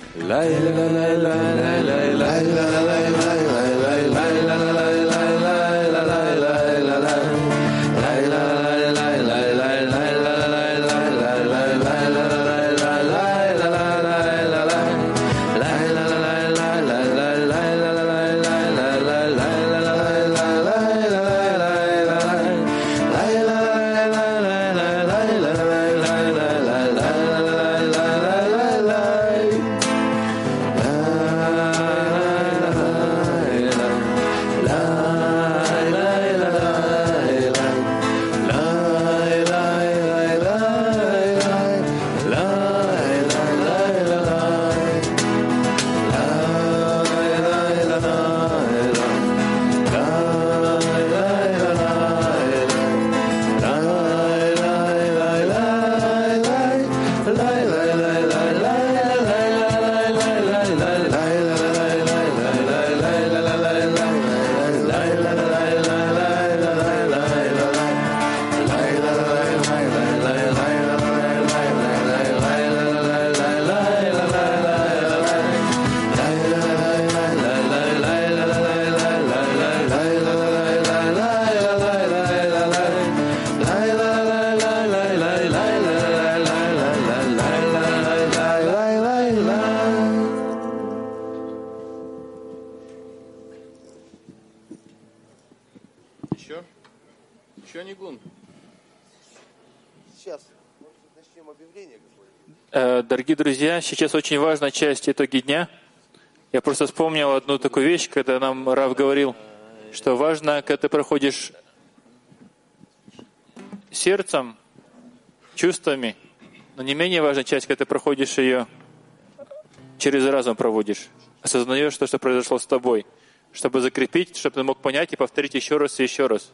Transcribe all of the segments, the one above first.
Еще Нигун. Сейчас начнем объявление. Дорогие друзья, сейчас очень важная часть итоги дня. Я просто вспомнил одну такую вещь, когда нам Рав говорил, что важно, когда ты проходишь сердцем, чувствами, но не менее важная часть, когда ты проходишь ее через разум проводишь, осознаешь то, что произошло с тобой, чтобы закрепить, чтобы ты мог понять и повторить еще раз и еще раз.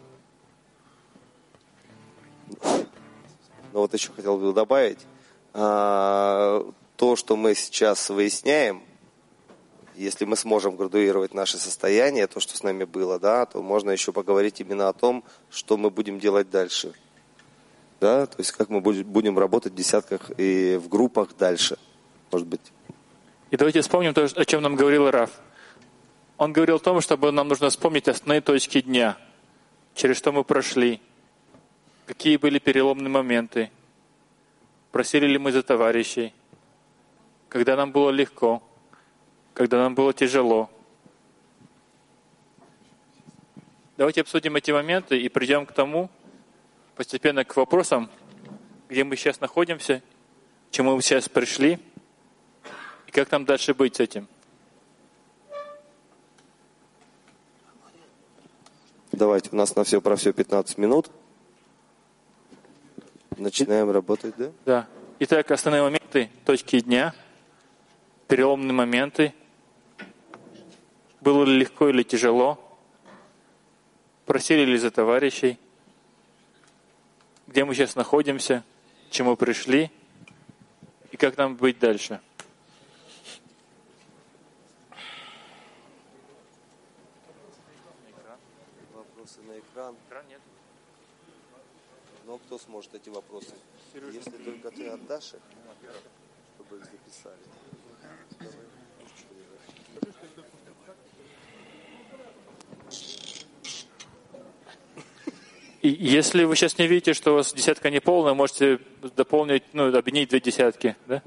Ну вот еще хотел бы добавить, то, что мы сейчас выясняем, если мы сможем градуировать наше состояние, то, что с нами было, да, то можно еще поговорить именно о том, что мы будем делать дальше. Да, то есть как мы будем работать в десятках и в группах дальше, может быть. И давайте вспомним то, о чем нам говорил Рав. Он говорил о том, чтобы нам нужно вспомнить основные точки дня, через что мы прошли, какие были переломные моменты, просили ли мы за товарищей, когда нам было легко, когда нам было тяжело. Давайте обсудим эти моменты и придем к тому, постепенно к вопросам, где мы сейчас находимся, к чему мы сейчас пришли, и как нам дальше быть с этим. Давайте, у нас на все про все 15 минут. Начинаем работать, да? Да. Итак, основные моменты, точки дня, переломные моменты. Было ли легко или тяжело? Просили ли за товарищей? Где мы сейчас находимся? К чему пришли? И как нам быть дальше? Вопросы на экран? Экран нет. Но кто сможет эти вопросы? Если только ты отдашь их, чтобы их записали. И если вы сейчас не видите, что у вас десятка не полная, можете дополнить, объединить 2 десятки, да?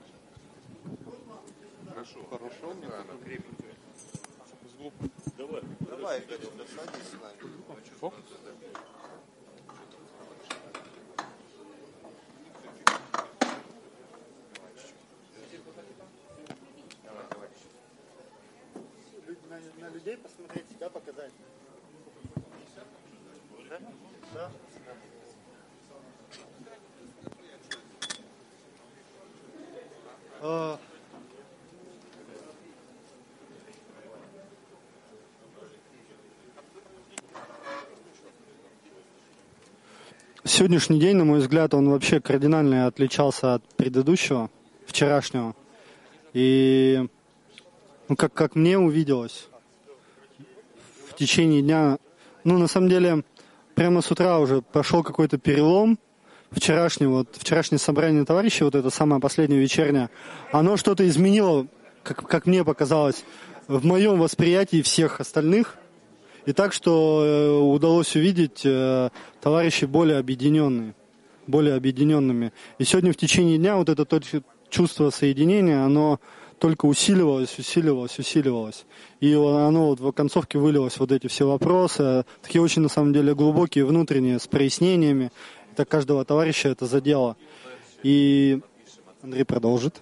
Хорошо, мне надо крепить. Давай, Игорь, садись с нами. На людей посмотреть, себя показать. Да? Да. Сегодняшний день, на мой взгляд, он вообще кардинально отличался от предыдущего, вчерашнего. И как мне увиделось, в течение дня, на самом деле, прямо с утра уже пошел какой-то перелом. Вчерашнее собрание товарищей, вот это самое последнее вечернее, оно что-то изменило как мне показалось, в моем восприятии всех остальных. И так, что удалось увидеть товарищей более объединенными. И сегодня в течение дня вот это чувство соединения, оно только усиливалось. И оно вот в концовке вылилось вот эти все вопросы, такие очень на самом деле глубокие, внутренние, с прояснениями. Это каждого товарища это задело. И Андрей продолжит.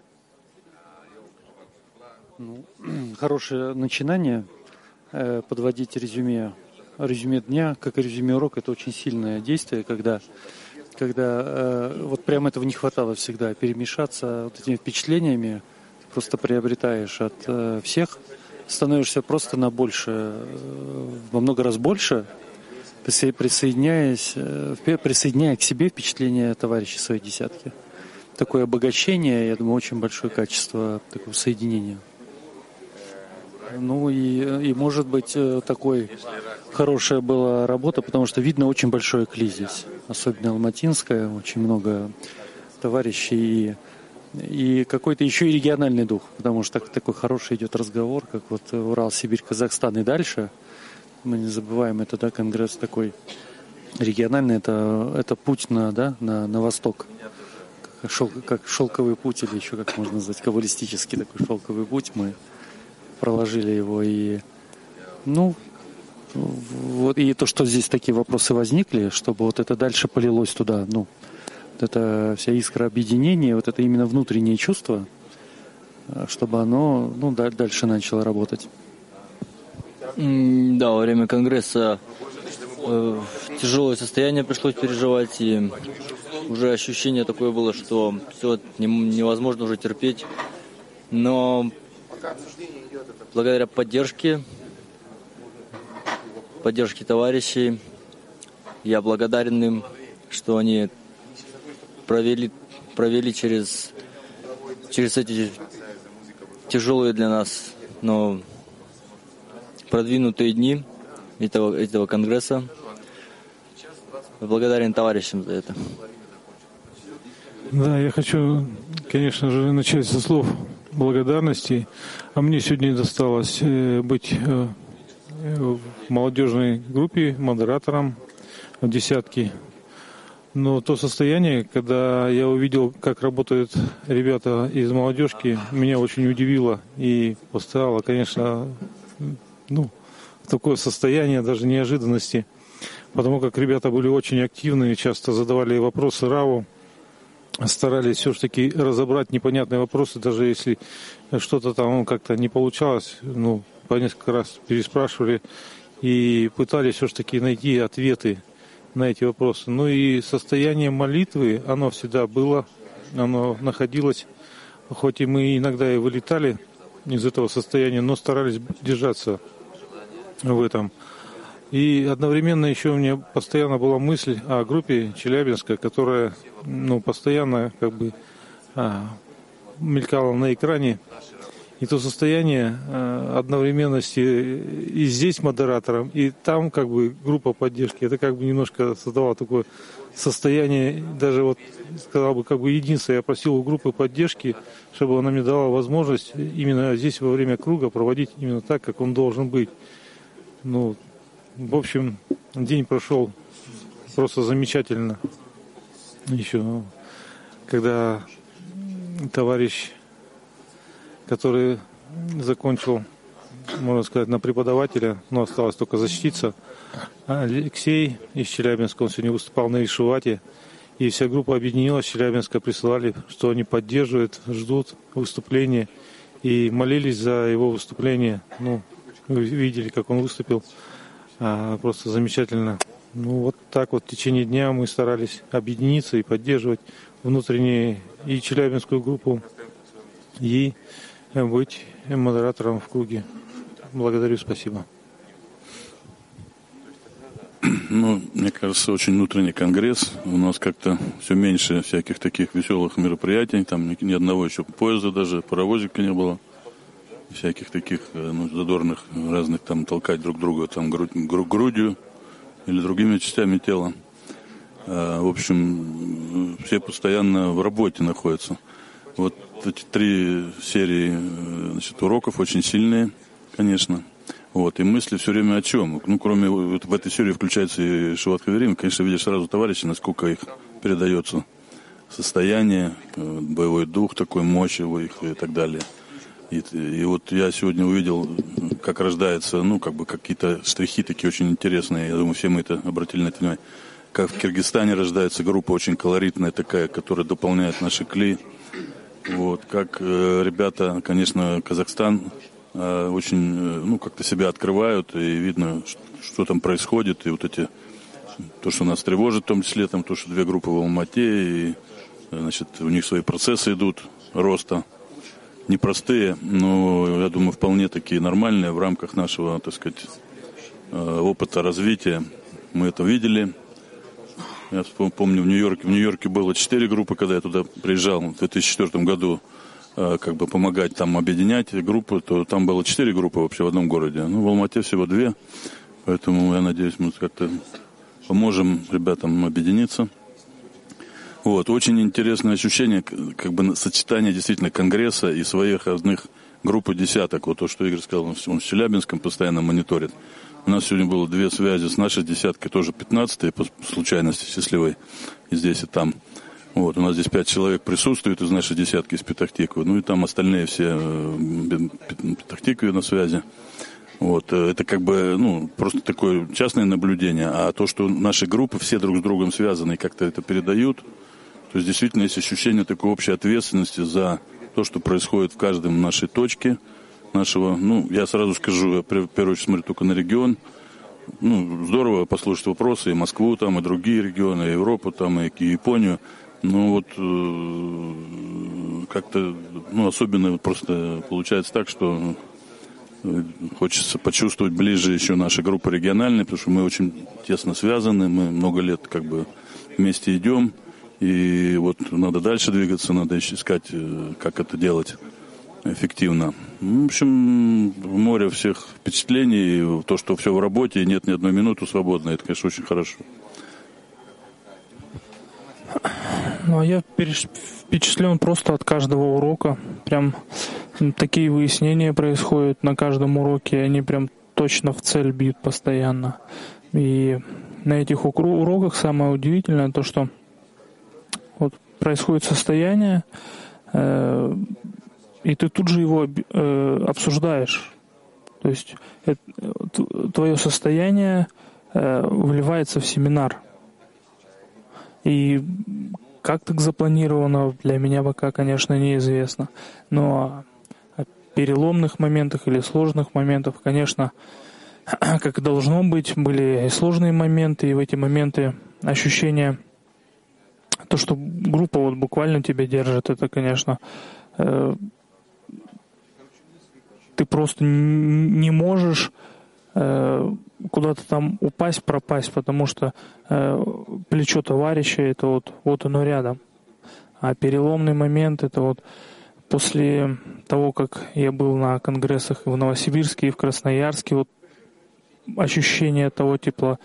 Хорошее начинание. Подводить резюме дня, как и резюме урока, это очень сильное действие, когда вот прям этого не хватало всегда, перемешаться вот этими впечатлениями, просто приобретаешь от всех, становишься просто на больше, во много раз больше, присоединяя к себе впечатления товарищей своей десятки. Такое обогащение, я думаю, очень большое качество такого соединения. Ну и может быть, такой хорошая была работа, потому что видно очень большой клей здесь, особенно алматинская, очень много товарищей и какой-то еще и региональный дух, потому что такой хороший идет разговор, как вот Урал, Сибирь, Казахстан и дальше. Мы не забываем, это конгресс такой региональный, это путь на восток, как шелковый путь или еще как можно назвать, каббалистический такой шелковый путь мы проложили его, и вот и то, что здесь такие вопросы возникли, чтобы вот это дальше полилось туда, вот это вся искра объединения, вот это именно внутреннее чувство, чтобы оно дальше начало работать. Да, во время конгресса тяжелое состояние пришлось переживать, и уже ощущение такое было, что все невозможно уже терпеть, но благодаря поддержке товарищей, я благодарен им, что они провели через эти тяжелые для нас, но продвинутые дни этого конгресса. Благодарен товарищам за это. Да, я хочу, конечно же, начать со слов благодарности. А мне сегодня досталось быть в молодежной группе модератором в десятке. Но то состояние, когда я увидел, как работают ребята из молодежки, меня очень удивило и поставило, конечно, такое состояние даже неожиданности, потому как ребята были очень активны, часто задавали вопросы Раву, старались все-таки разобрать непонятные вопросы, даже если что-то там как-то не получалось, по несколько раз переспрашивали и пытались все-таки найти ответы на эти вопросы. И состояние молитвы, оно всегда было, оно находилось, хоть и мы иногда и вылетали из этого состояния, но старались держаться в этом. И одновременно еще у меня постоянно была мысль о группе Челябинска, которая постоянно мелькала на экране. И то состояние одновременности и здесь модератором, и там группа поддержки, это немножко создавало такое состояние, даже сказал бы, единство. Я просил у группы поддержки, чтобы она мне дала возможность именно здесь во время круга проводить именно так, как он должен быть. В общем, день прошел просто замечательно. Еще, когда товарищ, который закончил, можно сказать, на преподавателя, но осталось только защититься, Алексей из Челябинска, он сегодня выступал на Ишувате, и вся группа объединилась, Челябинска присылали, что они поддерживают, ждут выступления, и молились за его выступление. Вы видели, как он выступил, просто замечательно. Вот так в течение дня мы старались объединиться и поддерживать внутренние и челябинскую группу, и быть модератором в круге. Благодарю, спасибо. Мне кажется, очень внутренний конгресс. У нас как-то все меньше всяких таких веселых мероприятий. Там ни одного еще поезда даже, паровозика не было. Всяких таких задорных, разных толкать друг друга грудью или другими частями тела. В общем, все постоянно в работе находятся. Вот эти 3 серии, значит, уроков очень сильные, конечно. Вот, и мысли все время о чем? Ну, кроме, вот в этой серии включается и Шиват Хаверим, конечно, видишь сразу товарищи, насколько их передается состояние, боевой дух такой, мощь его их и так далее. И вот я сегодня увидел, как рождаются, ну, как бы какие-то штрихи такие очень интересные. Я думаю, все мы это обратили на это внимание. Как в Киргизстане рождается группа очень колоритная такая, которая дополняет наши кли. Вот, как ребята, конечно, Казахстан очень, ну, как-то себя открывают, и видно, что там происходит, и вот эти, то, что нас тревожит, в том числе, там, то, что 2 группы в Алмате, и, значит, у них свои процессы идут роста, непростые, но, я думаю, вполне такие нормальные в рамках нашего, так сказать, опыта развития. Мы это видели. Я помню, в Нью-Йорке было 4 группы, когда я туда приезжал в 2004 году, как бы помогать там объединять группы, то там было 4 группы вообще в одном городе. Ну, в Алмате всего 2, поэтому я надеюсь, мы как-то поможем ребятам объединиться. Вот, очень интересное ощущение, как бы сочетание действительно конгресса и своих родных групп и десяток. Вот то, что Игорь сказал, он в Челябинском постоянно мониторит. У нас сегодня было 2 связи с нашей десяткой, тоже 15-й, по случайности счастливой, и здесь, и там. Вот, у нас здесь 5 человек присутствует из нашей десятки, из Петахтиквы. Ну и там остальные все Петахтиквы на связи. Вот, это как бы, ну, просто такое частное наблюдение. А то, что наши группы все друг с другом связаны и как-то это передают, то есть действительно есть ощущение такой общей ответственности за то, что происходит в каждом нашей точке нашего. Ну, я сразу скажу, я в первую очередь смотрю только на регион. Ну, здорово послушать вопросы и Москву там, и другие регионы, и Европу там, и Японию. Ну вот как-то, ну, особенно просто получается так, что хочется почувствовать ближе еще наши группы региональные, потому что мы очень тесно связаны, мы много лет как бы вместе идем, и вот надо дальше двигаться, надо искать, как это делать эффективно. В общем, море всех впечатлений, то, что все в работе, и нет ни одной минуты свободной, это, конечно, очень хорошо. Ну, а я впечатлен просто от каждого урока. Прям такие выяснения происходят на каждом уроке, они прям точно в цель бьют постоянно. И на этих уроках самое удивительное то, что вот происходит состояние, и ты тут же его обсуждаешь. То есть твое состояние вливается в семинар. И как так запланировано, для меня пока, конечно, неизвестно. Но о переломных моментах или сложных моментах, конечно, как должно быть, были и сложные моменты, и в эти моменты ощущение, то, что группа вот буквально тебя держит, это, конечно, ты просто не можешь куда-то там упасть, пропасть, потому что плечо товарища — это вот оно рядом. А переломный момент — это вот после того, как я был на конгрессах и в Новосибирске, и в Красноярске, вот ощущение того тепла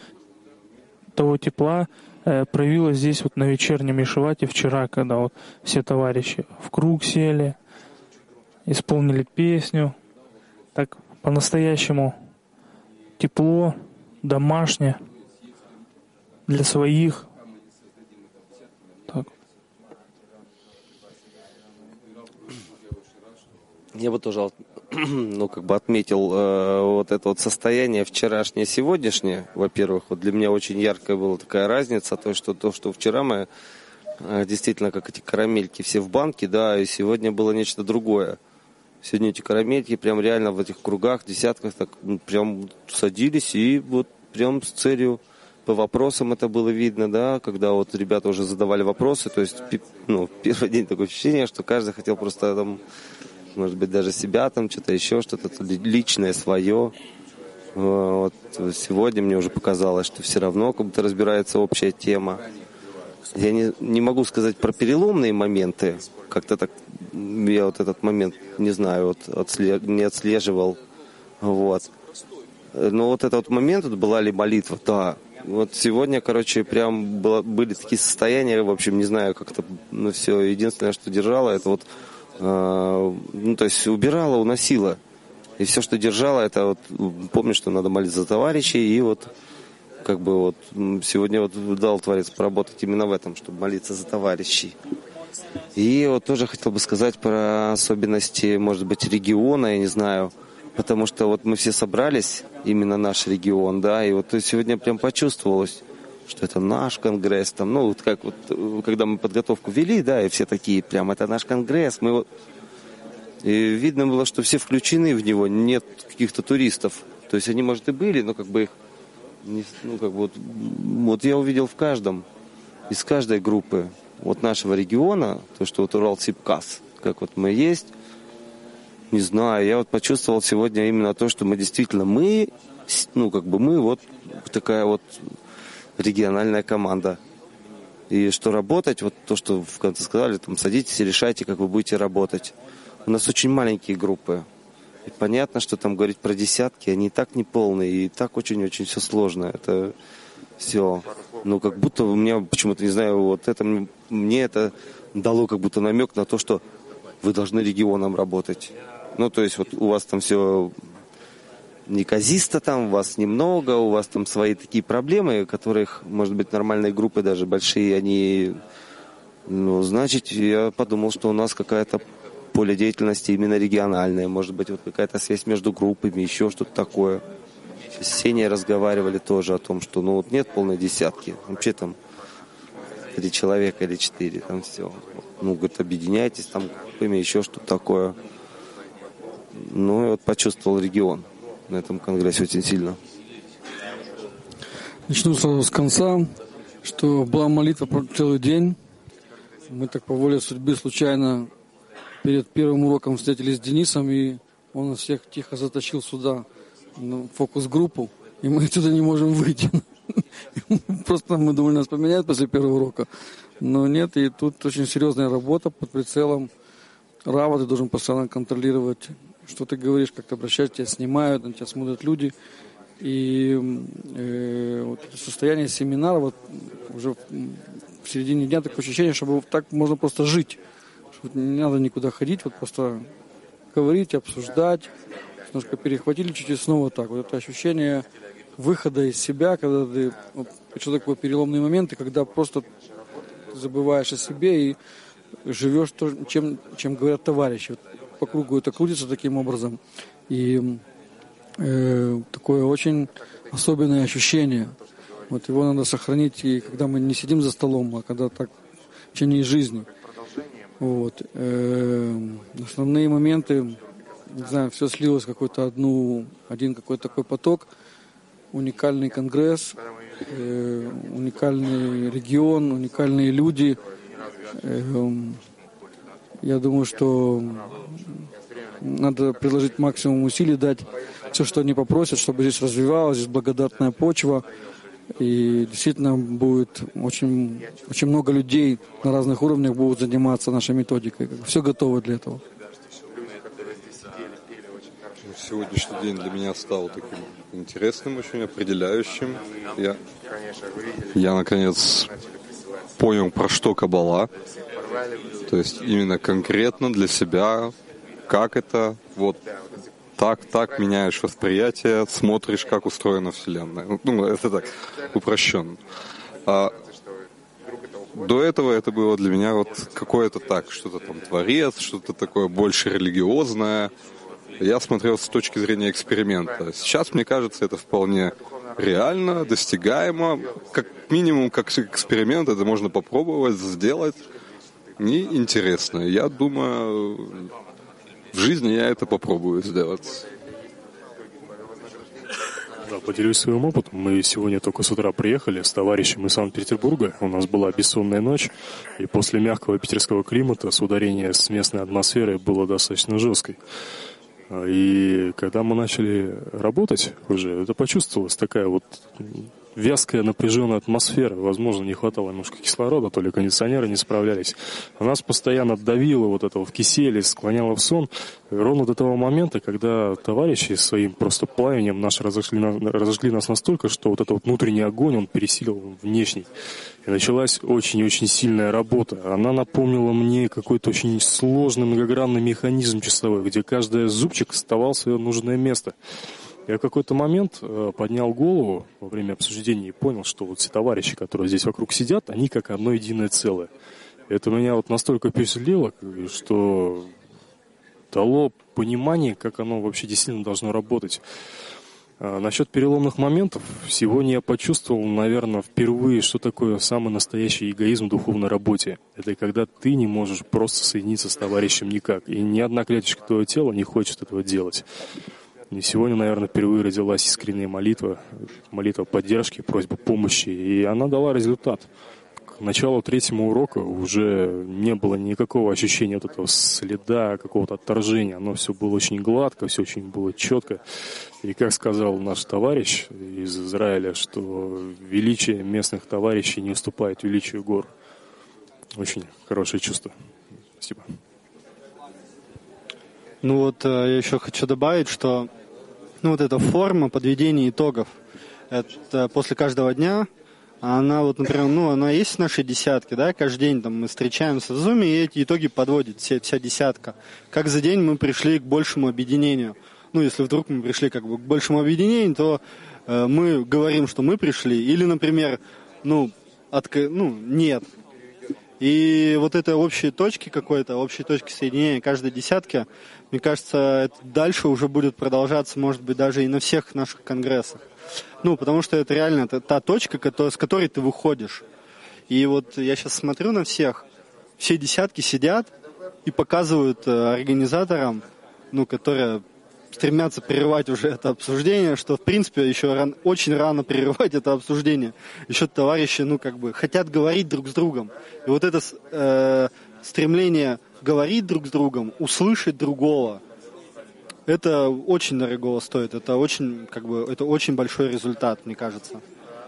проявилось здесь вот на вечернем Ешивате вчера, когда вот все товарищи в круг сели, исполнили песню, так по-настоящему тепло, домашнее, для своих. Так. Я бы тоже, ну, как бы отметил вот это вот состояние вчерашнее, сегодняшнее. Во-первых, вот для меня очень яркая была такая разница, то, что вчера мы действительно, как эти карамельки все в банке, да, и сегодня было нечто другое. Сегодня эти карамельки прям реально в этих кругах, десятках, так прям садились и вот прям с целью по вопросам это было видно, да, когда вот ребята уже задавали вопросы, то есть, ну, первый день такое ощущение, что каждый хотел просто там, может быть, даже себя там, что-то еще, что-то личное свое. Вот сегодня мне уже показалось, что все равно как будто разбирается общая тема. Я не могу сказать про переломные моменты, как-то так, я вот этот момент, не знаю, вот не отслеживал, вот. Но вот этот вот момент, вот была ли молитва, да, Вот сегодня, короче, прям были такие состояния, в общем, не знаю, как это, ну, все. Единственное, что держало, это вот, ну, то есть убирала, уносила. И все, что держало, это вот, помню, что надо молиться за товарищей, и вот, как бы вот, сегодня вот дал Творец поработать именно в этом, чтобы молиться за товарищей. И вот тоже хотел бы сказать про особенности, может быть, региона, я не знаю, потому что вот мы все собрались, именно наш регион, да, и вот сегодня прям почувствовалось, что это наш конгресс, там, ну, вот как вот, когда мы подготовку вели, да, и все такие, прям, это наш конгресс, мы вот, и видно было, что все включены в него, нет каких-то туристов, то есть они, может, и были, но как бы их, не, ну, как бы вот я увидел в каждом, из каждой группы, вот нашего региона, то, что вот Урал-Сибказ, как вот мы есть, не знаю, я вот почувствовал сегодня именно то, что мы действительно, ну, как бы мы вот такая вот региональная команда. И что работать, вот то, что в конце сказали, там, садитесь и решайте, как вы будете работать. У нас очень маленькие группы. И понятно, что там говорить про десятки, они и так неполные, и так очень-очень все сложно. Это все, ну, как будто у меня почему-то, не знаю, вот это мне это дало как будто намек на то, что вы должны регионом работать. Ну, то есть вот у вас там все неказисто, там у вас немного, у вас там свои такие проблемы, которых, может быть, нормальные группы даже большие, они, ну, значит, я подумал, что у нас какая-то поле деятельности именно региональное, может быть, вот какая-то связь между группами, еще что-то такое. С Сеней разговаривали тоже о том, что, ну, вот нет полной десятки, вообще там 3 человека или 4, там все. Ну, говорит, объединяйтесь, там группами, еще что-то такое. Ну, и вот почувствовал регион на этом конгрессе очень сильно. Начну сразу с конца, что была молитва целый день. Мы так по воле судьбы случайно перед первым уроком встретились с Денисом, и он нас всех тихо затащил сюда, в фокус-группу, и мы отсюда не можем выйти. Просто мы думали, нас поменяют после первого урока. Но нет, и тут очень серьезная работа под прицелом Рава, ты должен постоянно контролировать, что ты говоришь, как ты обращаешься, тебя снимают, на тебя смотрят люди. И вот это состояние семинара, вот уже в середине дня такое ощущение, что так можно просто жить. Что не надо никуда ходить, вот просто говорить, обсуждать. Немножко перехватили чуть-чуть снова так. Вот это ощущение выхода из себя, когда ты, вот, что такое переломные моменты, когда просто забываешь о себе и живешь то, чем говорят товарищи. Вот по кругу это крутится таким образом. И такое очень особенное ощущение. Вот его надо сохранить, и когда мы не сидим за столом, а когда так в течение жизни. Вот. Основные моменты, не знаю, все слилось в какой-то один какой-то такой поток. Уникальный конгресс, уникальный регион, уникальные люди. Я думаю, что надо приложить максимум усилий, дать все, что они попросят, чтобы здесь развивалась, здесь благодатная почва. И действительно будет очень, очень много людей на разных уровнях будут заниматься нашей методикой. Все готово для этого. Сегодняшний день для меня стал таким интересным, очень определяющим. Я наконец понял, про что Каббала. То есть именно конкретно для себя, как это, вот так меняешь восприятие, смотришь, как устроена Вселенная. Ну, это так, упрощенно. А до этого это было для меня вот какое-то так, что-то там творец, что-то такое больше религиозное. Я смотрел с точки зрения эксперимента. Сейчас, мне кажется, это вполне реально, достигаемо. Как минимум, как эксперимент, это можно попробовать, сделать. И интересно. Я думаю, в жизни я это попробую сделать. Да, поделюсь своим опытом. Мы сегодня только с утра приехали с товарищем из Санкт-Петербурга. У нас была бессонная ночь, и после мягкого питерского климата с ударением с местной атмосферой было достаточно жесткой. И когда мы начали работать уже, это почувствовалась такая вот вязкая напряженная атмосфера. Возможно, не хватало немножко кислорода, то ли кондиционеры не справлялись. А нас постоянно давило вот это в киселе, склоняло в сон. И ровно до того момента, когда товарищи своим просто пламенем разожгли нас настолько, что вот этот вот внутренний огонь, он пересилил внешний. И началась очень-очень сильная работа. Она напомнила мне какой-то очень сложный многогранный механизм часовой, где каждый зубчик вставал в свое нужное место. Я в какой-то момент поднял голову во время обсуждения и понял, что вот все товарищи, которые здесь вокруг сидят, они как одно единое целое. Это меня вот настолько впечатлило, что дало понимание, как оно вообще действительно должно работать. Насчет переломных моментов, сегодня я почувствовал, наверное, впервые, что такое самый настоящий эгоизм в духовной работе. Это когда ты не можешь просто соединиться с товарищем никак, и ни одна клеточка твоего тела не хочет этого делать. И сегодня, наверное, впервые родилась искренняя молитва поддержки, просьба помощи, и она дала результат. К началу третьего урока уже не было никакого ощущения вот этого следа, какого-то отторжения. Оно все было очень гладко, все очень было четко. И как сказал наш товарищ из Израиля, что величие местных товарищей не уступает величию гор. Очень хорошее чувство. Спасибо. Ну вот я еще хочу добавить, что вот эта форма подведения итогов, это после каждого дня, она вот, например, она есть в нашей десятке, да, каждый день там мы встречаемся в Zoom, и эти итоги подводит вся десятка. Как за день мы пришли к большему объединению. Если вдруг мы пришли как бы к большему объединению, то мы говорим, что мы пришли, или, например, нет. И вот это общие точки общие точки соединения каждой десятки, мне кажется, это дальше уже будет продолжаться, может быть, даже и на всех наших конгрессах. Потому что это реально та точка, с которой ты выходишь. И вот я сейчас смотрю на всех, все десятки сидят и показывают организаторам, которые стремятся прерывать уже это обсуждение, что, в принципе, еще очень рано прерывать это обсуждение. Еще товарищи, хотят говорить друг с другом. И вот это стремление говорить друг с другом, услышать другого, это очень дорого стоит. Это очень, это очень большой результат, мне кажется.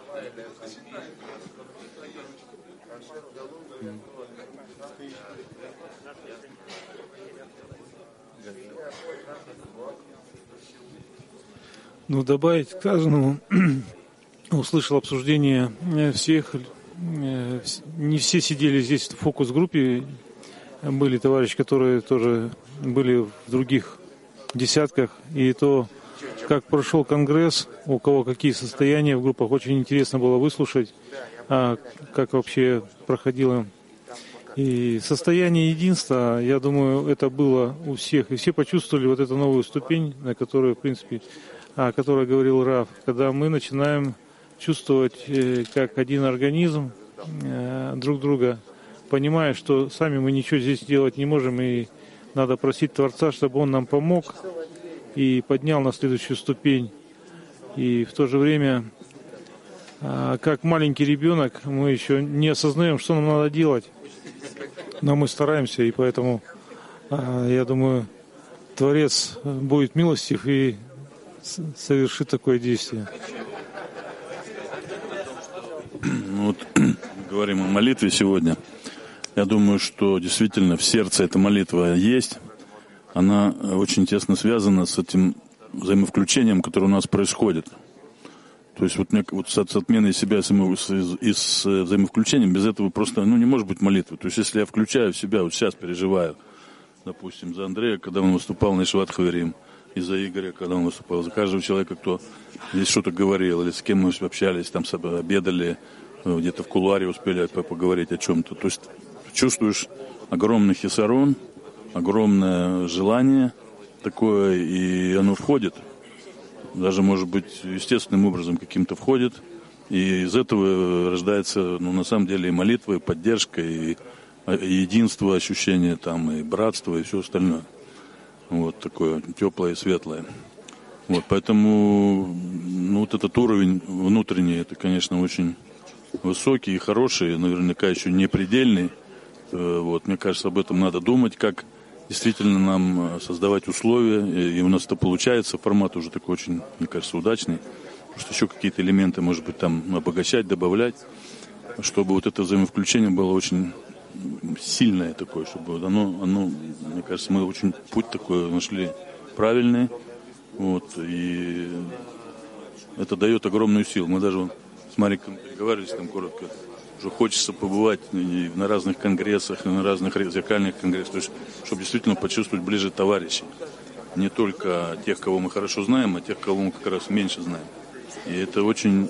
Добавить к сказанному, услышал обсуждение всех, не все сидели здесь в фокус-группе, были товарищи, которые тоже были в других десятках, и то, как прошел конгресс, у кого какие состояния в группах, очень интересно было выслушать, как вообще проходило. И состояние единства, я думаю, это было у всех, и все почувствовали вот эту новую ступень, на которую, в принципе, о которой говорил Раф, когда мы начинаем чувствовать как один организм друг друга, понимая, что сами мы ничего здесь делать не можем, и надо просить Творца, чтобы Он нам помог и поднял на следующую ступень. И в то же время, как маленький ребенок, мы еще не осознаем, что нам надо делать, но мы стараемся, и поэтому, я думаю, Творец будет милостив и совершит такое действие. Говорим о молитве сегодня. Я думаю, что действительно в сердце эта молитва есть. Она очень тесно связана с этим взаимовключением, которое у нас происходит. То есть с отменой себя и с взаимовключением, без этого просто не может быть молитвы. То есть если я включаю в себя, вот сейчас переживаю, допустим, за Андрея, когда он выступал на Ишват Хаверим, и за Игоря, когда он выступал, за каждого человека, кто здесь что-то говорил, или с кем мы общались, там обедали, где-то в кулуаре успели поговорить о чем-то. То есть чувствуешь огромный хисарон, огромное желание такое, и оно входит. Даже, может быть, естественным образом каким-то входит. И из этого рождается, на самом деле, и молитва, и поддержка, и единство, ощущение там, и братство, и все остальное. Вот такое теплое и светлое. Поэтому вот этот уровень внутренний, это, конечно, очень высокий и хороший, наверняка еще не предельный. Мне кажется, об этом надо думать, как действительно нам создавать условия, и у нас это получается, формат уже такой очень, мне кажется, удачный. просто еще какие-то элементы, может быть, там обогащать, добавлять, чтобы вот это взаимовключение было очень сильное такое, чтобы оно, мне кажется, мы очень путь такой нашли правильный, вот, и это дает огромную силу. Мы даже с Мариком переговаривались там коротко, уже хочется побывать и на разных конгрессах, и на разных зеркальных конгрессах, то есть, чтобы действительно почувствовать ближе товарищей. Не только тех, кого мы хорошо знаем, а тех, кого мы как раз меньше знаем. И это очень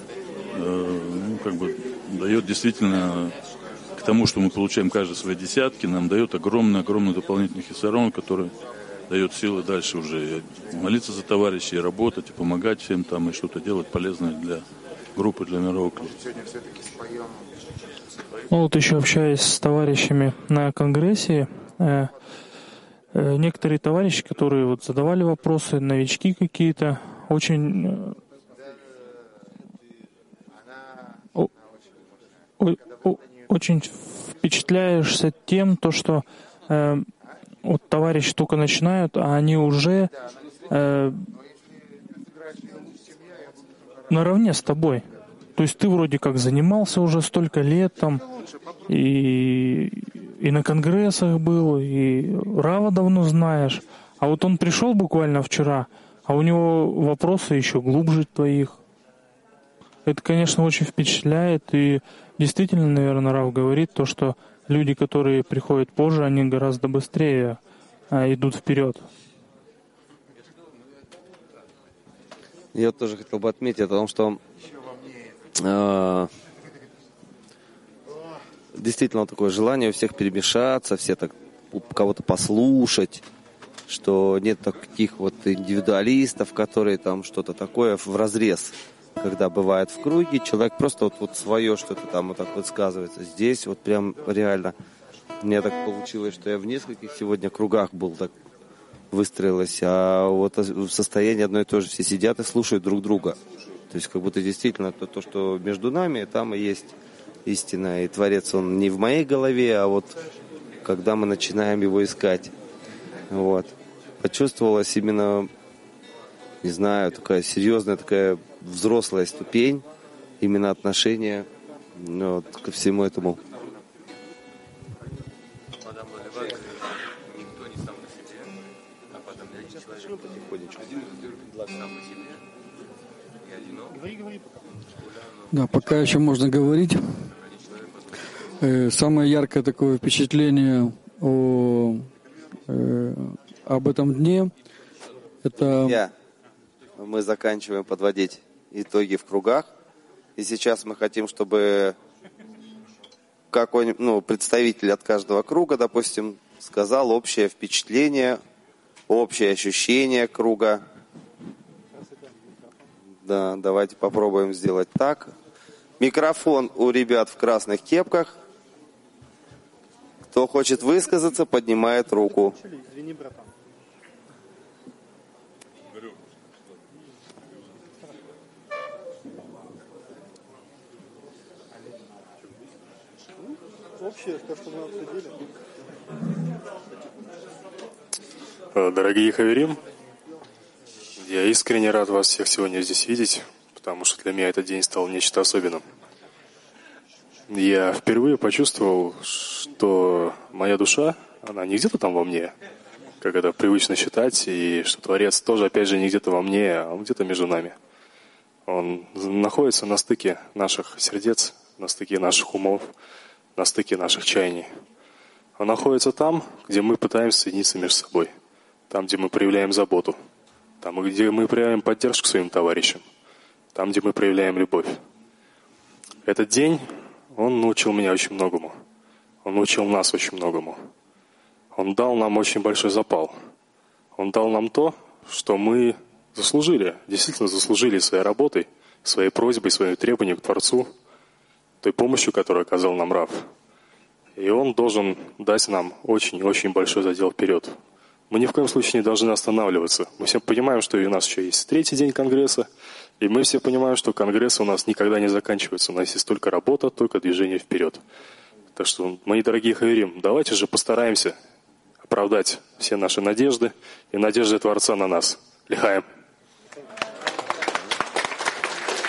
дает действительно к тому, что мы получаем каждый свои десятки, нам дает огромный дополнительный хисарон, который дает силы дальше уже молиться за товарищей, работать, и помогать всем там, и что-то делать полезное для группы, для мирового клуба. Ну вот еще общаясь с товарищами на конгрессе, некоторые товарищи, которые вот задавали вопросы, новички какие-то, очень впечатляешься тем, что вот товарищи только начинают, а они уже наравне с тобой. То есть ты вроде как занимался уже столько лет там, и на конгрессах был, и Рава давно знаешь. А вот он пришел буквально вчера, а у него вопросы еще глубже твоих. Это, конечно, очень впечатляет, и действительно, наверное, Рав говорит то, что люди, которые приходят позже, они гораздо быстрее идут вперед. Я тоже хотел бы отметить о том, что действительно такое желание у всех перемешаться, все так кого-то послушать, что нет таких вот индивидуалистов, которые там что-то такое вразрез, когда бывает в круге, человек просто вот свое что-то там вот так высказывается. Здесь вот прям реально мне так получилось, что я в нескольких сегодня кругах был, так выстроилось, а вот в состоянии одно и то же, все сидят и слушают друг друга. То есть как будто действительно то, что между нами, там и есть истина. И Творец, он не в моей голове, а вот когда мы начинаем его искать. Вот. Почувствовалась именно, не знаю, такая серьезная, такая взрослая ступень, именно отношения ко всему этому. Да, пока еще можно говорить. Самое яркое такое впечатление об этом дне — это... Мы заканчиваем подводить итоги в кругах. И сейчас мы хотим, чтобы какой-нибудь представитель от каждого круга, допустим, сказал общее впечатление, общее ощущение круга. Да, давайте попробуем сделать так. Микрофон у ребят в красных кепках. Кто хочет высказаться, поднимает руку. Извини, братан. Общее, то, что мы обсудили. Дорогие хаверим, я искренне рад вас всех сегодня здесь видеть, потому что для меня этот день стал нечто особенным. Я впервые почувствовал, что моя душа, она не где-то там во мне, как это привычно считать, и что Творец тоже, опять же, не где-то во мне, а он где-то между нами. Он находится на стыке наших сердец, на стыке наших умов, на стыке наших чаяний. Он находится там, где мы пытаемся соединиться между собой, там, где мы проявляем заботу, там, где мы проявляем поддержку своим товарищам, там, где мы проявляем любовь. Этот день, он научил меня очень многому. Он научил нас очень многому. Он дал нам очень большой запал. Он дал нам то, что мы заслужили, действительно заслужили своей работой, своей просьбой, своим требованием к Творцу, той помощью, которую оказал нам Рав. И он должен дать нам очень-очень большой задел вперед. Мы ни в коем случае не должны останавливаться. Мы все понимаем, что у нас еще есть 3-й день Конгресса, и мы все понимаем, что Конгресс у нас никогда не заканчивается. У нас есть только работа, только движение вперед. Так что, мои дорогие хаверим, давайте же постараемся оправдать все наши надежды и надежды Творца на нас. Лихаем.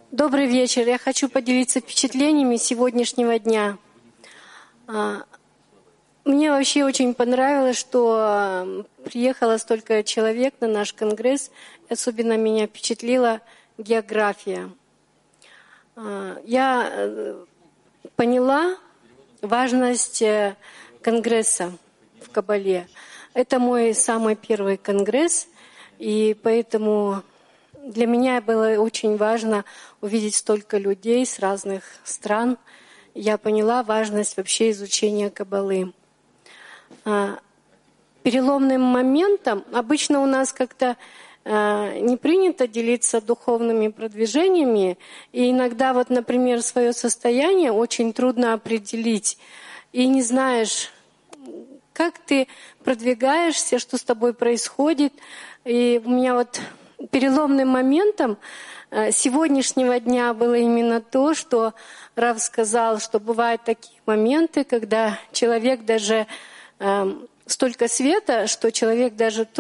Добрый вечер. Я хочу поделиться впечатлениями сегодняшнего дня. Мне вообще очень понравилось, что приехало столько человек на наш конгресс. Особенно меня впечатлила география. Я поняла важность конгресса в Кабале. Это мой самый первый конгресс, и поэтому для меня было очень важно увидеть столько людей с разных стран. Я поняла важность вообще изучения Кабалы. Переломным моментом обычно у нас как-то не принято делиться духовными продвижениями, и иногда вот, например, свое состояние очень трудно определить, и не знаешь, как ты продвигаешься, что с тобой происходит. И у меня вот переломным моментом сегодняшнего дня было именно то, что Рав сказал, что бывают такие моменты, когда человек даже столько света, что человеку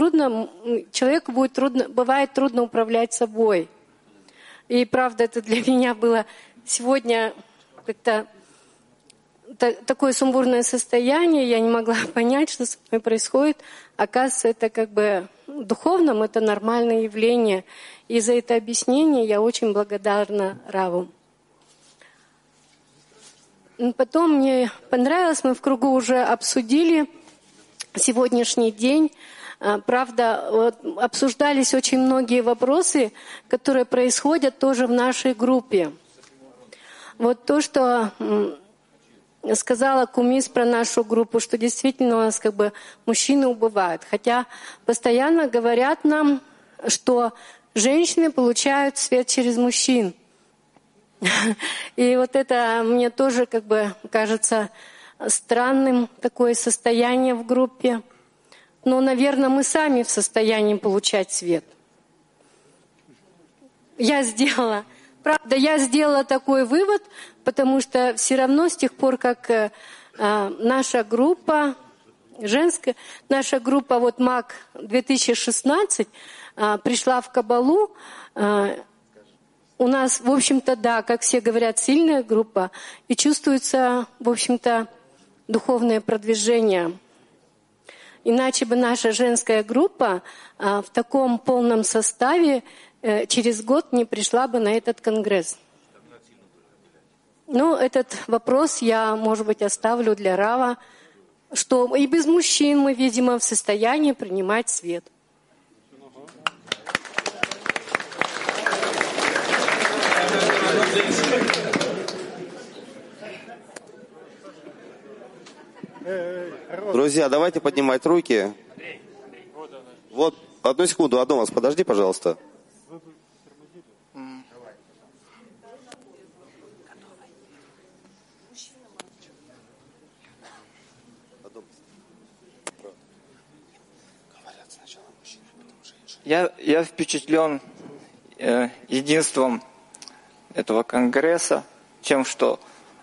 бывает трудно управлять собой. И правда, это для меня было сегодня как-то такое сумбурное состояние, я не могла понять, что со мной происходит. Оказывается, это как бы духовном, это нормальное явление. И за это объяснение я очень благодарна Раву. Потом мне понравилось, мы в кругу уже обсудили сегодняшний день. Правда, вот, обсуждались очень многие вопросы, которые происходят тоже в нашей группе. Вот то, что сказала Кумис про нашу группу, что действительно у нас как бы мужчины убывают. Хотя постоянно говорят нам, что женщины получают свет через мужчин. И вот это мне тоже как бы кажется странным, такое состояние в группе. Но, наверное, мы сами в состоянии получать свет. Я сделала такой вывод, потому что все равно с тех пор, как наша группа, женская, наша группа вот МАК 2016 пришла в Кабалу, у нас, в общем-то, да, как все говорят, сильная группа, и чувствуется, в общем-то, духовное продвижение. Иначе бы наша женская группа в таком полном составе через год не пришла бы на этот конгресс. Ну, этот вопрос я, может быть, оставлю для Рава, что и без мужчин мы, видимо, в состоянии принимать свет. Друзья, давайте поднимать руки. Вот, одну секунду, Адамас, подожди, пожалуйста. Я впечатлен единством этого конгресса, тем, что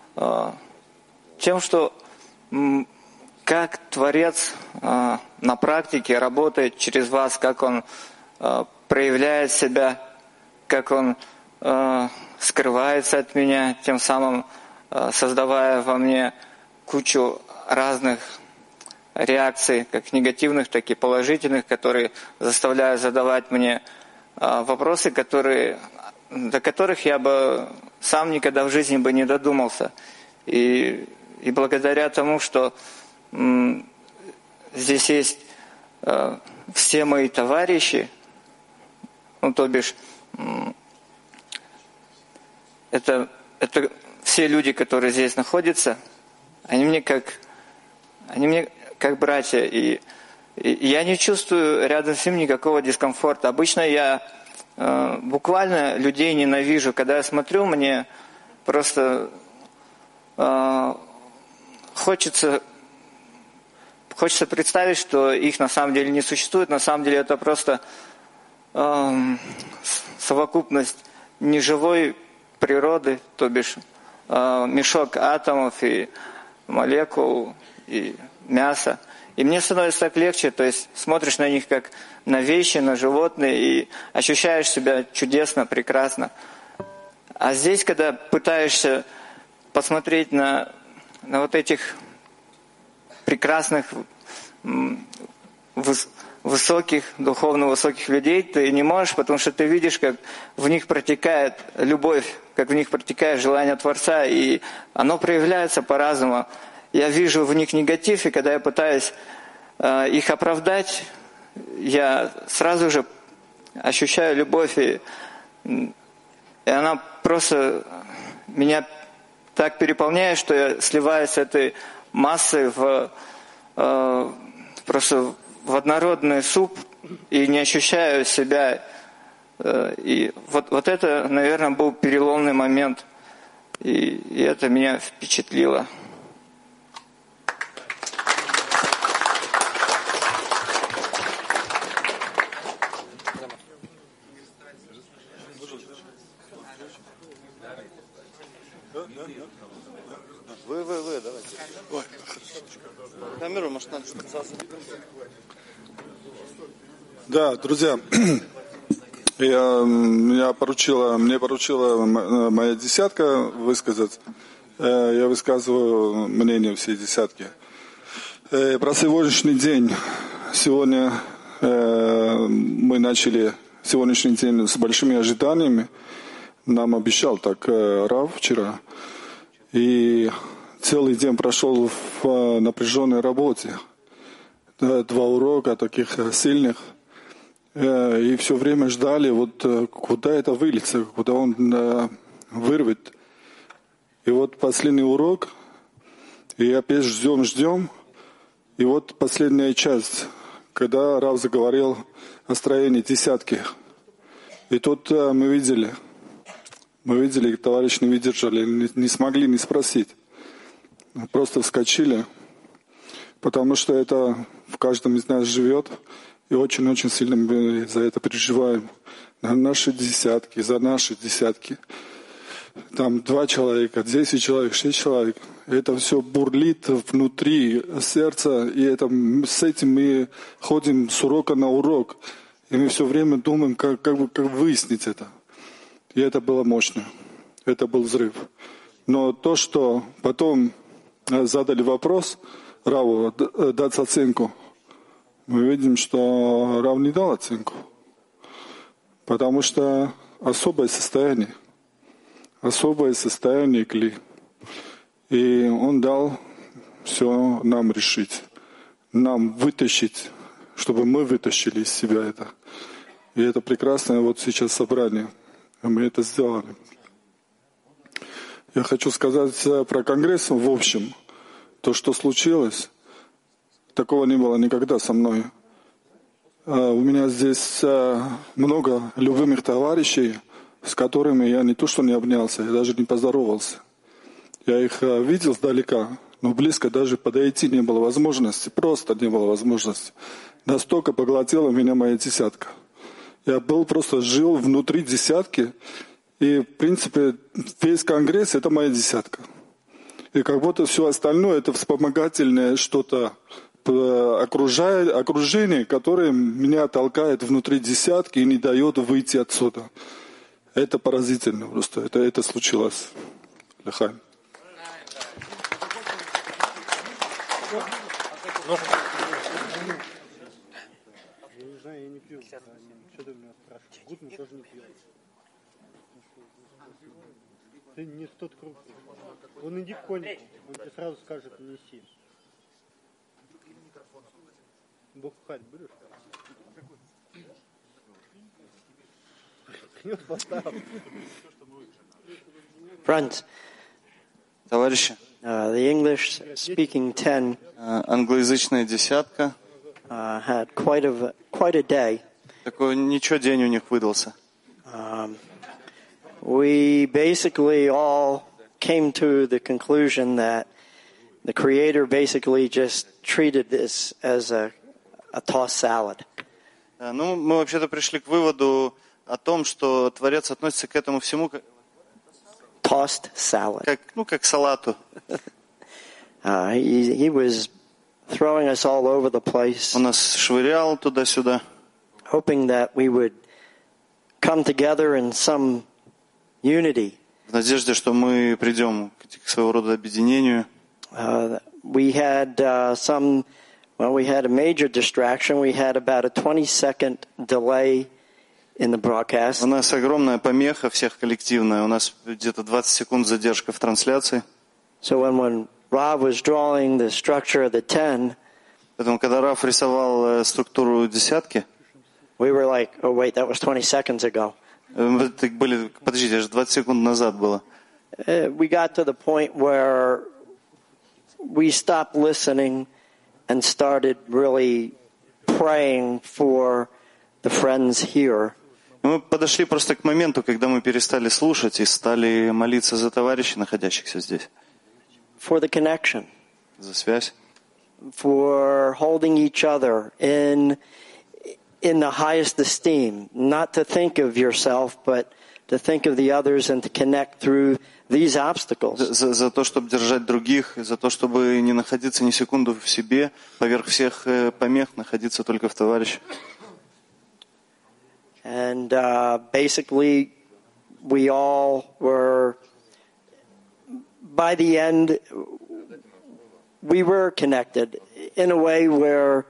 как Творец на практике работает через вас, как Он проявляет себя, как Он скрывается от меня, тем самым создавая во мне кучу разных реакций, как негативных, так и положительных, которые заставляют задавать мне вопросы, до которых я бы сам никогда в жизни бы не додумался. И благодаря тому, что здесь есть все мои товарищи, ну, то бишь, это все люди, которые здесь находятся, они мне как братья, и я не чувствую рядом с ним никакого дискомфорта. Обычно я буквально людей ненавижу. Когда я смотрю, мне просто хочется представить, что их на самом деле не существует. На самом деле это просто совокупность неживой природы, то бишь мешок атомов и молекул и мяса. И мне становится так легче, то есть смотришь на них как на вещи, на животные, и ощущаешь себя чудесно, прекрасно. А здесь, когда пытаешься посмотреть на вот этих прекрасных, высоких, духовно высоких людей, ты не можешь, потому что ты видишь, как в них протекает любовь, как в них протекает желание Творца, и оно проявляется по-разному. Я вижу в них негатив, и когда я пытаюсь их оправдать, я сразу же ощущаю любовь, и она просто меня так переполняет, что я сливаюсь с этой массой просто в однородный суп и не ощущаю себя. И вот это, наверное, был переломный момент, и это меня впечатлило. Вы, давайте. Ой, камеру, может, надо сказать. Да, друзья, мне поручила моя десятка высказать. Я высказываю мнение всей десятки. Про сегодняшний день. Сегодня мы начали сегодняшний день с большими ожиданиями. Нам обещал так Рав вчера. И целый день прошел в напряженной работе. 2 урока таких сильных. И все время ждали, куда это выльется, куда он вырвет. И вот последний урок, и опять ждем. И вот последняя часть, когда Рав заговорил о строении десятки. И тут мы видели, товарищи не выдержали, не смогли не спросить. Просто вскочили, потому что это в каждом из нас живет. И очень-очень сильно мы за это переживаем. За наши десятки. Там 2 человека, 10 человек, 6 человек. Это все бурлит внутри сердца. И с этим мы ходим с урока на урок. И мы все время думаем, как выяснить это. И это было мощно. Это был взрыв. Но то, что потом задали вопрос Раву, дать оценку, мы видим, что Рав не дал оценку, потому что особое состояние Кли. И он дал все нам решить, нам вытащить, чтобы мы вытащили из себя это. И это прекрасное вот сейчас собрание. Мы это сделали. Я хочу сказать про Конгресс в общем. То, что случилось, такого не было никогда со мной. У меня здесь много любимых товарищей, с которыми я не то что не обнялся, я даже не поздоровался. Я их видел сдалека, но близко даже подойти не было возможности, просто не было возможности. Настолько поглотила меня моя десятка. Я жил внутри десятки, и в принципе весь Конгресс — это моя десятка. И как будто все остальное — это вспомогательное что-то, окружение, которое меня толкает внутри десятки и не дает выйти отсюда. Это поразительно просто. Это случилось. Лехайм. Я не знаю, я не пью. Что ты меня спрашиваешь? Гудман тоже не пьет. Ты не в тот круг. Он иди к коннику. Он тебе сразу скажет, неси. Бог хать будешь? Friends, Товарищи, the English-speaking 10 англоязычная десятка, had quite a day. Такой ничего день у них выдался. We basically all came to the conclusion that the Creator basically just treated this as a tossed salad. Ну, мы вообще-то пришли к выводу о том, что Творец относится к этому всему как tossed salad. Как к салату. He was throwing us all over the place. Он нас швырял туда-сюда. Hoping that we would come together in some unity. в надежде, что мы придем к своего рода объединению. We had we had a major distraction. We had about a 20-second delay in the broadcast. У нас огромная помеха всех коллективная. У нас где-то 20 секунд задержка в трансляции. So when Rav was drawing the structure of the 10, поэтому когда Рав рисовал структуру десятки, we were like, oh wait, that was 20 seconds ago. Мы были, подождите, аж 20 секунд назад было. We got to the point where we stopped listening and started really praying for the friends here. Мы подошли просто к моменту, когда мы перестали слушать и стали молиться за товарищей, находящихся здесь. For the connection. За связь. For holding each other in the highest esteem. Not to think of yourself, but to think of the others and to connect through these obstacles. За то, чтобы держать других, за то, чтобы не находиться ни секунду в себе, поверх всех помех находиться только в товарищах. And basically, we all were, by the end, we were connected in a way where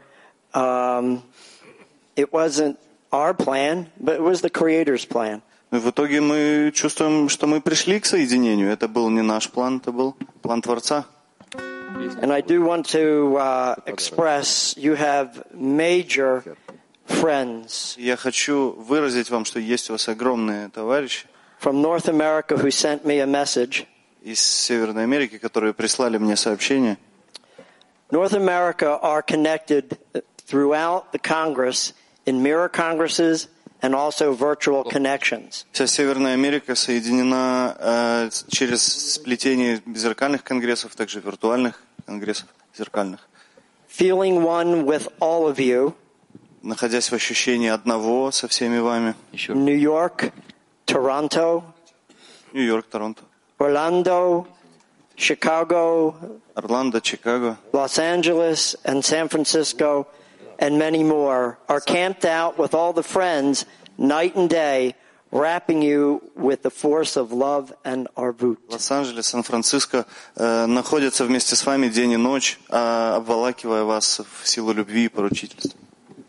it wasn't our plan, but it was the Creator's plan. В итоге мы чувствуем, что мы пришли к соединению. Это был не наш план, это был план Творца. And I do want to express, you have major friends. Я хочу выразить вам, что есть у вас огромные товарищи. From North America who sent me a message. Из Северной Америки, которые прислали мне сообщение. North America are connected throughout the Congress in mirror congresses and also virtual connections. Вся Северная Америка соединена через сплетение зеркальных конгрессов, также виртуальных конгрессов зеркальных. Feeling one with all of you. Находясь в ощущении одного со всеми вами. New York, Toronto. Нью-Йорк, Торонто. Orlando, Chicago. Орландо, Чикаго. Los Angeles and San Francisco and many more are camped out with all the friends night and day, wrapping you with the force of love and arvut. Лос-Анджелес, Сан-Франциско находятся вместе с вами день и ночь, обволакивая вас в силу любви и поручительства.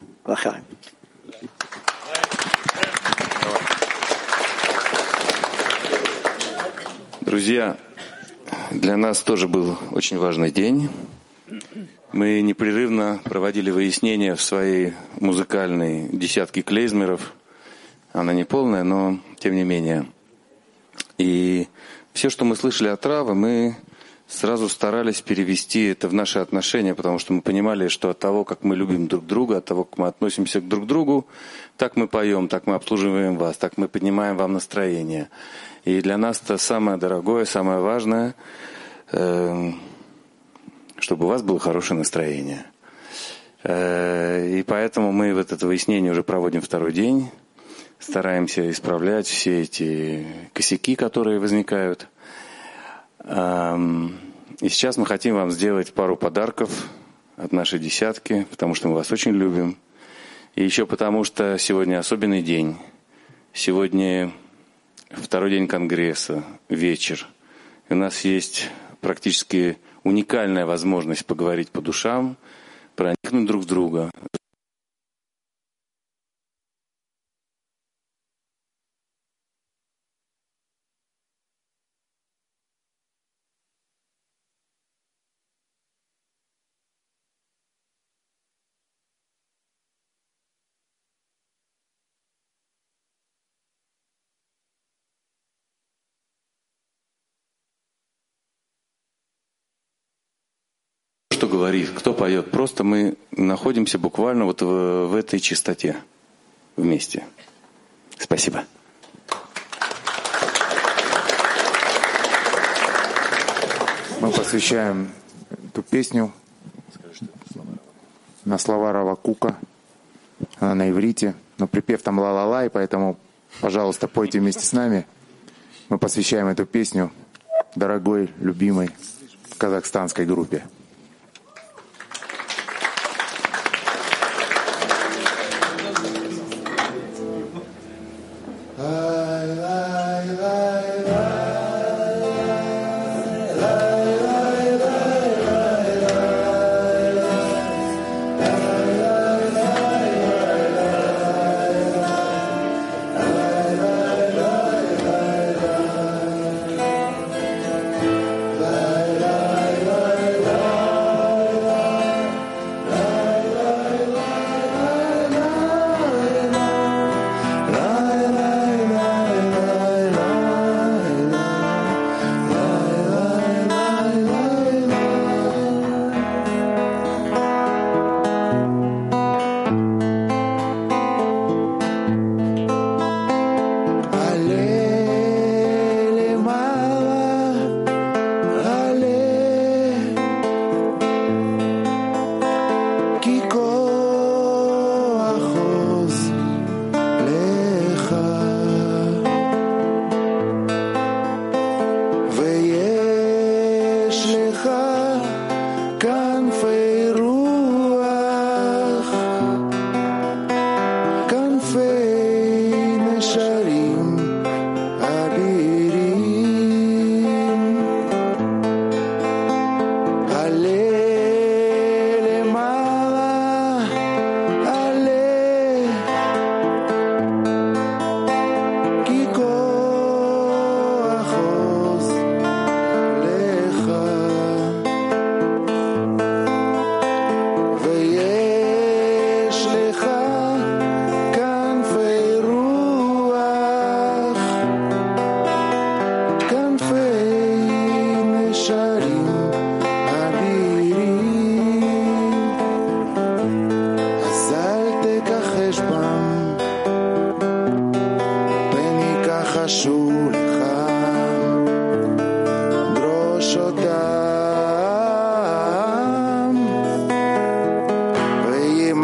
Друзья, для нас тоже был очень важный день. Мы непрерывно проводили выяснения в своей музыкальной десятке клейзмеров. Она не полная, но тем не менее. И все, что мы слышали от Рава, мы сразу старались перевести это в наши отношения, потому что мы понимали, что от того, как мы любим друг друга, от того, как мы относимся друг к другу, так мы поем, так мы обслуживаем вас, так мы поднимаем вам настроение. И для нас это самое дорогое, самое важное, чтобы у вас было хорошее настроение. И поэтому мы вот это выяснение уже проводим второй день, стараемся исправлять все эти косяки, которые возникают. И сейчас мы хотим вам сделать пару подарков от нашей десятки, потому что мы вас очень любим. И еще потому, что сегодня особенный день. Сегодня второй день Конгресса, вечер. И у нас есть практически уникальная возможность поговорить по душам, проникнуть друг в друга. Что говорит, кто поет. Просто мы находимся буквально вот в этой чистоте вместе. Спасибо. Мы посвящаем эту песню на слова Рава Кука. Она на иврите, но припев там ла-ла-ла, и поэтому, пожалуйста, пойте вместе с нами. Мы посвящаем эту песню дорогой, любимой казахстанской группе. La la la la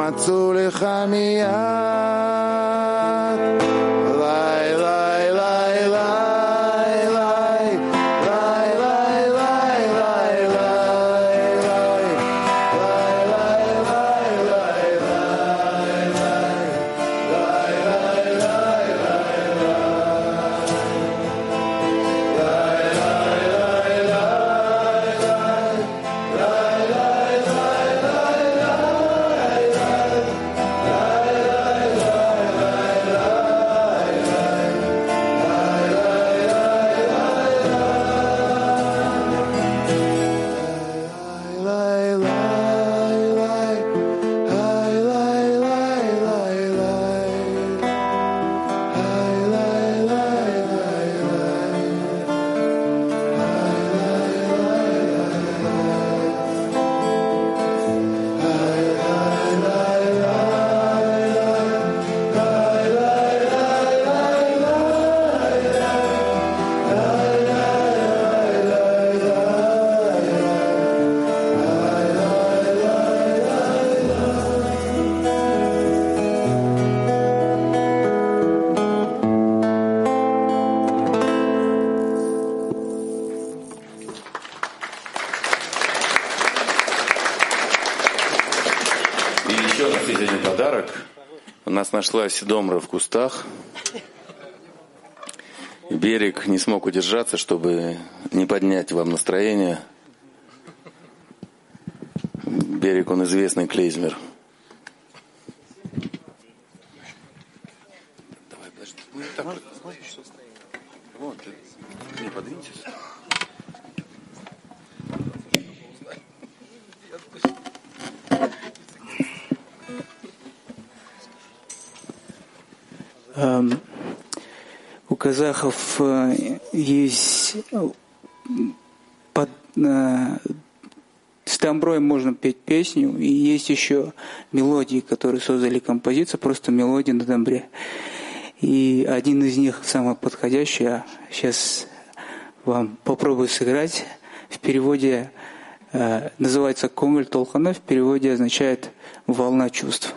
מצאו לך מיד. לי, לי, לי, לי, לי, לי, לי, לי, У нас нашлась домра в кустах. Берег не смог удержаться, чтобы не поднять вам настроение. Берег, он известный клейзмер. Давай, подожди. Вот, не подвинься. У казахов есть с домброй можно петь песню, и есть еще мелодии, которые создали композицию, просто мелодии на домбре. И один из них самый подходящий, я сейчас вам попробую сыграть. В переводе называется «Комель Толхана», в переводе означает «волна чувств».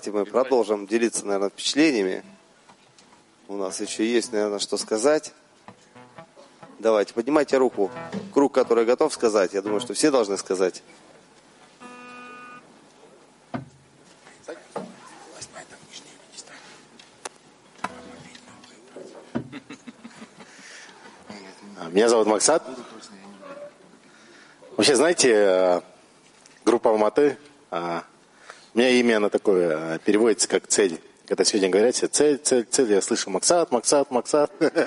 давайте мы продолжим делиться, наверное, впечатлениями. У нас еще есть, наверное, что сказать. Давайте, поднимайте руку. Круг, который готов сказать. Я думаю, что все должны сказать. Меня зовут Максат. Вообще, знаете, группа Алматы, у меня имя, оно такое, переводится как цель. Когда сегодня говорят все цель, цель, цель, я слышу Максат, Максат, Максат.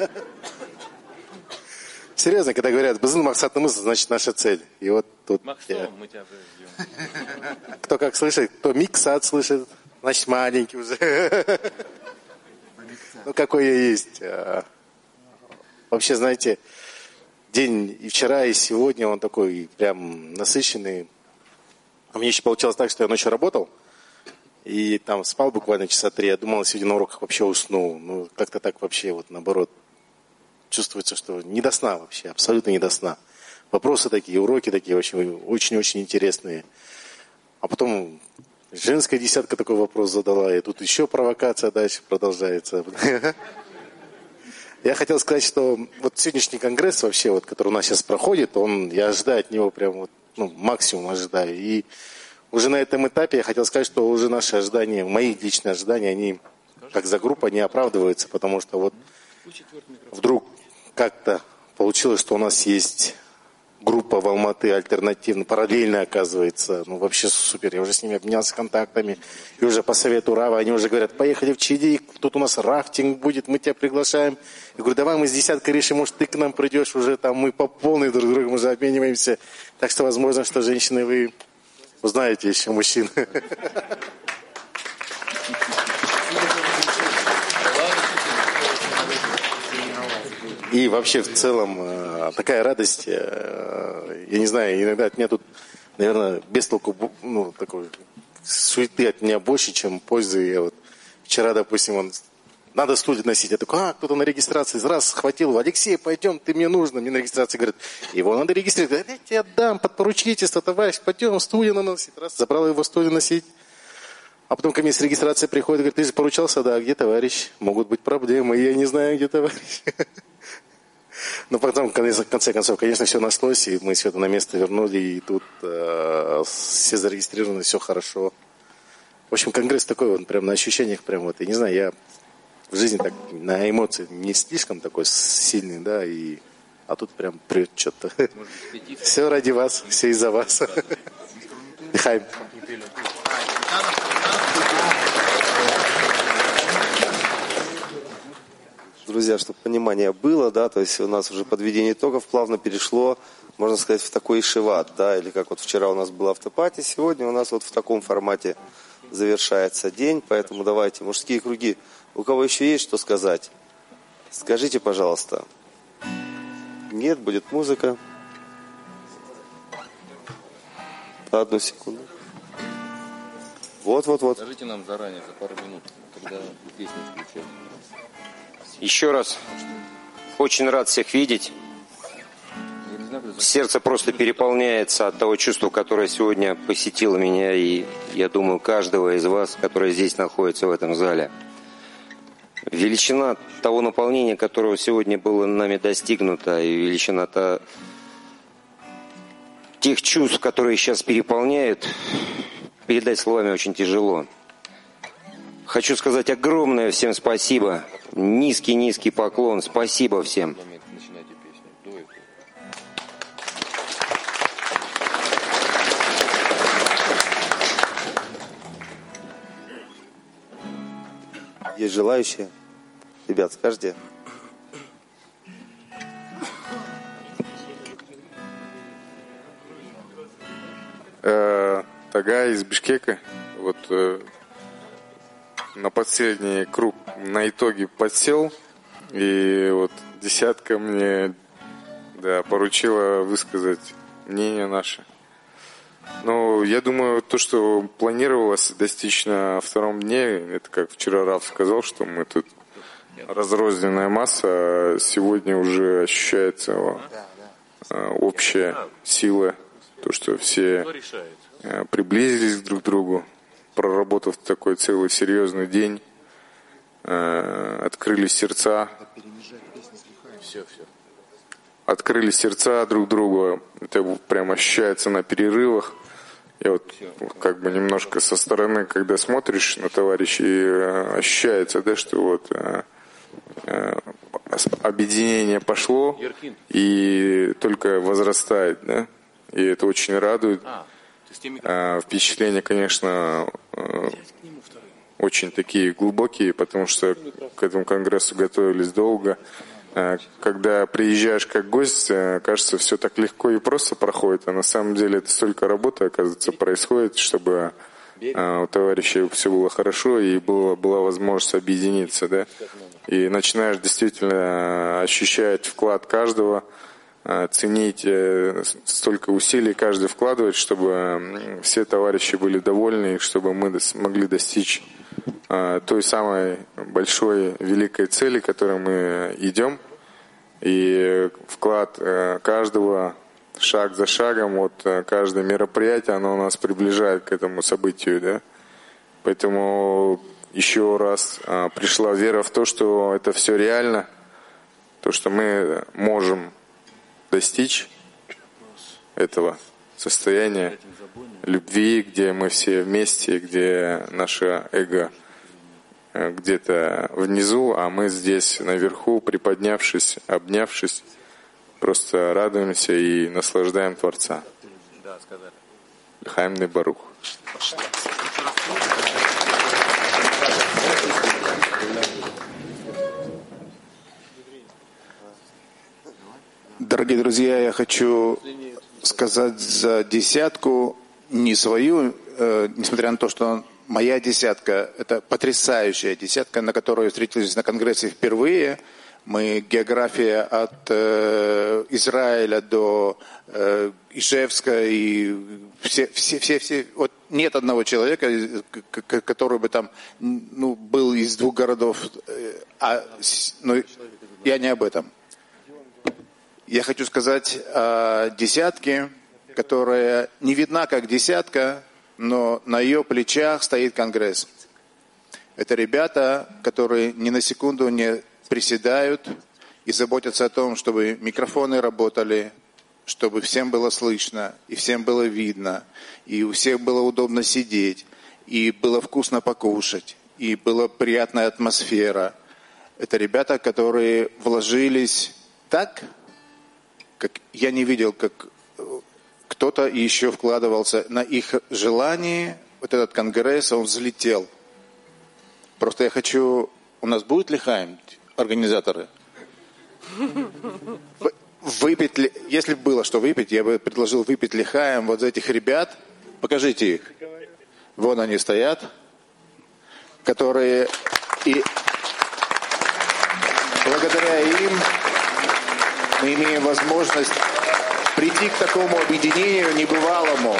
Серьезно, когда говорят Базын Максат Намыс, значит наша цель. И вот тут мы тебя ждем. Кто как слышит, кто Миксат слышит, значит маленький уже. Ну какой я есть. Вообще, знаете, день и вчера, и сегодня он такой прям насыщенный. А мне еще получилось так, что я ночью работал. И там спал буквально часа 3. Я думал, сегодня на уроках вообще уснул. Ну, как-то так вообще, вот наоборот. Чувствуется, что не до сна вообще, абсолютно не до сна. Вопросы такие, уроки такие очень-очень интересные. А потом женская десятка такой вопрос задала. И тут еще провокация дальше продолжается. Я хотел сказать, что вот сегодняшний конгресс вообще, вот, который у нас сейчас проходит, я ожидаю от него прям вот, максимум ожидаю. И уже на этом этапе я хотел сказать, что уже наши ожидания, мои личные ожидания, они как за группу не оправдываются, потому что вот вдруг как-то получилось, что у нас есть группа в Алматы альтернативная, параллельная, оказывается. Ну, вообще супер. Я уже с ними обменялся контактами. И уже по совету Рава они уже говорят, поехали в Чили, тут у нас рафтинг будет, мы тебя приглашаем. Я говорю, давай мы с десяткой решим, может, ты к нам придешь уже, там мы по полной друг другу уже обмениваемся. Так что, возможно, что женщины вы узнаете еще мужчин. И вообще в целом такая радость, я не знаю, иногда от меня тут, наверное, без толку, такой суеты от меня больше, чем пользы. Я вот вчера, допустим, надо стулья носить. Я такой, кто-то на регистрации раз схватил, Алексей, пойдем, ты мне нужно. Мне на регистрации говорят, его надо регистрировать. Я тебе отдам под поручительство, товарищ, пойдем, стулья носить. Раз, забрал его стулья носить. А потом ко мне с регистрации приходит, говорит, ты же поручался, да, где товарищ? Могут быть проблемы, я не знаю, где товарищ. Но потом, в конце концов, конечно, все нашлось, и мы все это на место вернули, и тут все зарегистрированы, все хорошо. В общем, конгресс такой, он прям на ощущениях, прям вот, я не знаю, я в жизни так на эмоции не слишком такой сильный, да, а тут прям прет что-то. Все ради вас, все из-за вас. Дыхаем. Друзья, чтобы понимание было, да, то есть у нас уже подведение итогов плавно перешло, можно сказать, в такой шиват, да, или как вот вчера у нас было автопати, сегодня у нас вот в таком формате завершается день, поэтому давайте, мужские круги, у кого еще есть что сказать, скажите, пожалуйста. Нет, будет музыка. Одну секунду. Вот. Скажите нам заранее, за пару минут, когда песню включать. Еще раз, очень рад всех видеть. Сердце просто переполняется от того чувства, которое сегодня посетило меня, и, я думаю, каждого из вас, который здесь находится в этом зале. Величина того наполнения, которого сегодня было нами достигнуто, и величина тех чувств, которые сейчас переполняют, передать словами очень тяжело. Хочу сказать огромное всем спасибо. Низкий поклон. Спасибо всем. Есть желающие? Ребят, скажите. Тагай из Бишкека. Вот на последний круг на итоге подсел. И вот десятка мне поручила высказать мнение наше. Но я думаю, то, что планировалось достичь на втором дне, это как вчера Раф сказал, что мы тут разрозненная масса, а сегодня уже ощущается общая сила, то, что все приблизились друг к другу. проработав такой целый серьезный день, открыли сердца. Открыли сердца друг другу. Это прям ощущается на перерывах. И вот как бы немножко со стороны, когда смотришь на товарищей, ощущается, да, что вот объединение пошло и только возрастает, да. И это очень радует. Впечатления, конечно, очень такие глубокие, потому что к этому конгрессу готовились долго. Когда приезжаешь как гость, кажется, все так легко и просто проходит, а на самом деле это столько работы, оказывается, происходит, чтобы у товарищей все было хорошо и была возможность объединиться, да? И начинаешь действительно ощущать вклад каждого, ценить столько усилий каждый вкладывать, чтобы все товарищи были довольны, чтобы мы смогли достичь той самой большой, великой цели, к которой мы идем. И вклад каждого шаг за шагом, вот каждое мероприятие, оно нас приближает к этому событию, да. Поэтому еще раз пришла вера в то, что это все реально, то, что мы можем достичь этого состояния любви, где мы все вместе, где наше эго где-то внизу, а мы здесь наверху, приподнявшись, обнявшись, просто радуемся и наслаждаем Творца. Лхаим де Барух. Дорогие друзья, я хочу сказать за десятку, не свою, несмотря на то, что моя десятка – это потрясающая десятка, на которую встретились на конгрессе впервые. Мы география от Израиля до Ижевска и все. Вот нет одного человека, который бы там был из двух городов. Но я не об этом. Я хочу сказать о десятке, которая не видна как десятка, но на ее плечах стоит конгресс. Это ребята, которые ни на секунду не приседают и заботятся о том, чтобы микрофоны работали, чтобы всем было слышно, и всем было видно, и у всех было удобно сидеть, и было вкусно покушать, и была приятная атмосфера. Это ребята, которые вложились так, как я не видел, как кто-то еще вкладывался на их желание. Вот этот конгресс, он взлетел. Просто я хочу... У нас будет лихаим, организаторы? Выпить, если бы было что выпить, я бы предложил выпить лихаим вот за этих ребят. Покажите их. Вон они стоят, которые... И благодаря им мы имеем возможность прийти к такому объединению небывалому.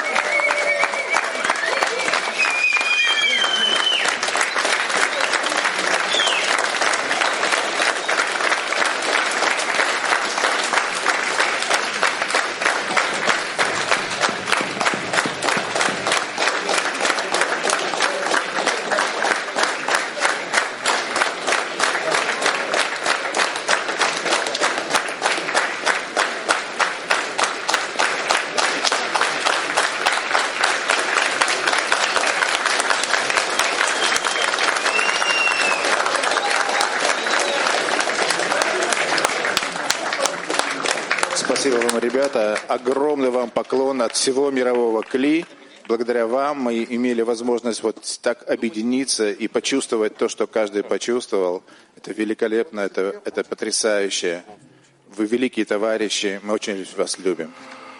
Спасибо вам, ребята. Огромный вам поклон от всего мирового КЛИ. Благодаря вам мы имели возможность вот так объединиться и почувствовать то, что каждый почувствовал. Это великолепно, это потрясающе. Вы великие товарищи, мы очень вас любим.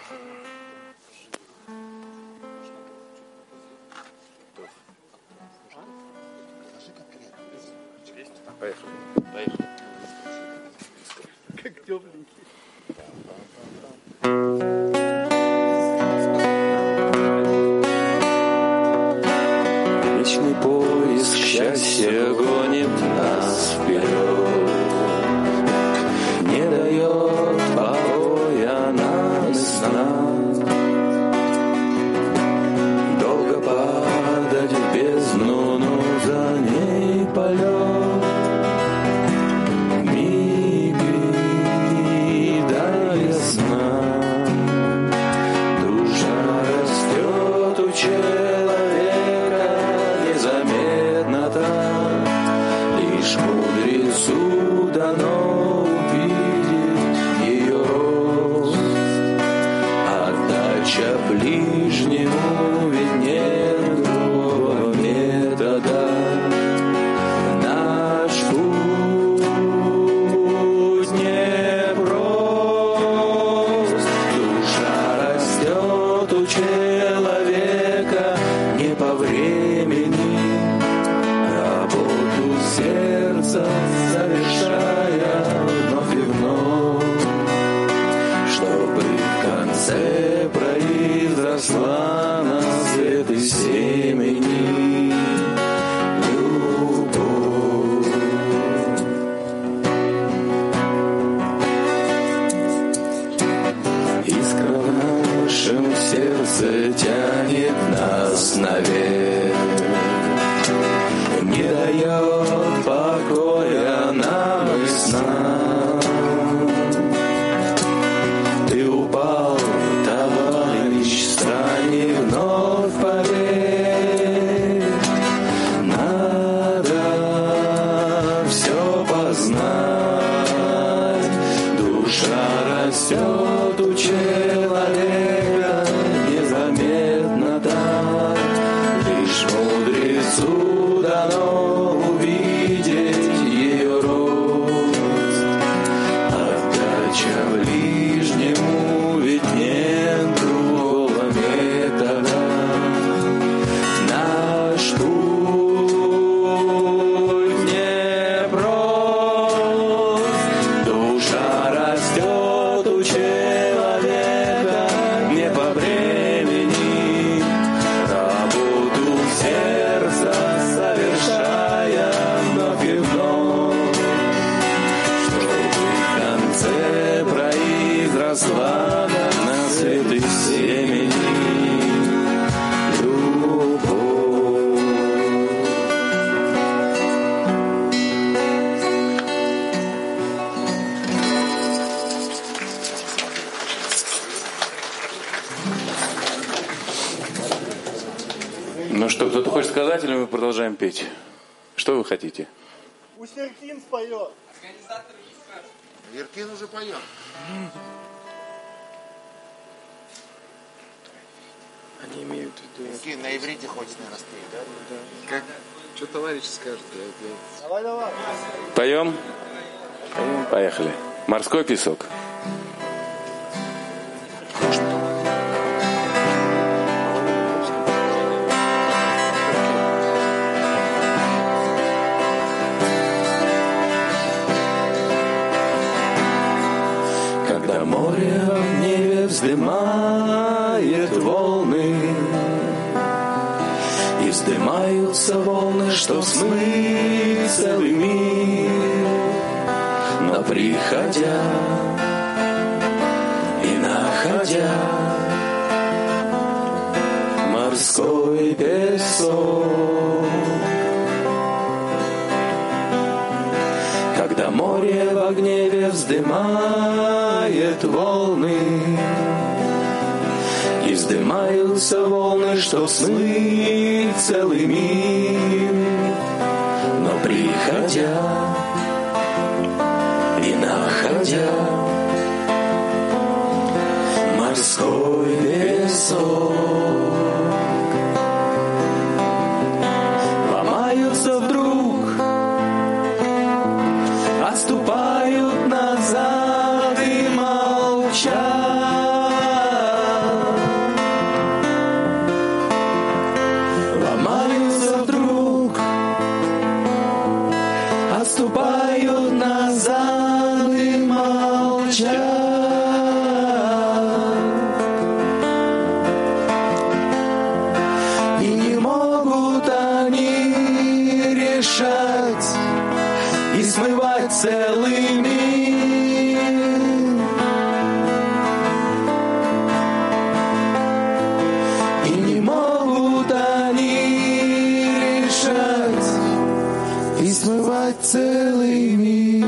Поехали. Как тепленький. Вечный поиск счастья гонит нас вперед, не дает покоя нам и сна. Долго падать Лишь мудрецу дано увидеть ее рост. Отдача ближнему, ведь нет другого метода. Наш путь непрост. Душа растет у человека не по времени, работу сердца совершая вновь и вновь, чтобы в конце произросла на свет из семени любовь. Искра в нашем сердце тянет нас наверх, не дает покоя нам и сна. Ты упал, товарищ, встань, вновь поверь. Надо все познать. Душа растет у человека незаметно так. Лишь мудрецу дано увидеть ее рост. Отдача ближнему, ведь нет другого метода. Наш путь непрост. Душа растет у человека не по времени, работу сердца совершая вновь и вновь, чтобы в конце произросла на свет из семени любовь. Ну что, кто-то хочет сказать, или мы продолжаем петь? Что вы хотите? Пусть Иркин споет. Иркин уже поет. Они имеют в виду... Иркин на иврите хочет, наверное, спеть, да? Как? Что товарищ скажет? Давай, давай. Поем? Поехали. Морской песок. Когда море в небе вздымает волны, и вздымаются волны, что смыть целый мир, но приходя и находя морской песок, когда море в гневе вздымает волны, и вздымаются волны, что смыть целый мир, но приходя и находя морской песок, ломаются вдруг, отступают назад и молчат. Ломаются вдруг, отступают назад и молчат. И не могут они решать и смывать целый мир. И не могут они решать и смывать целый мир.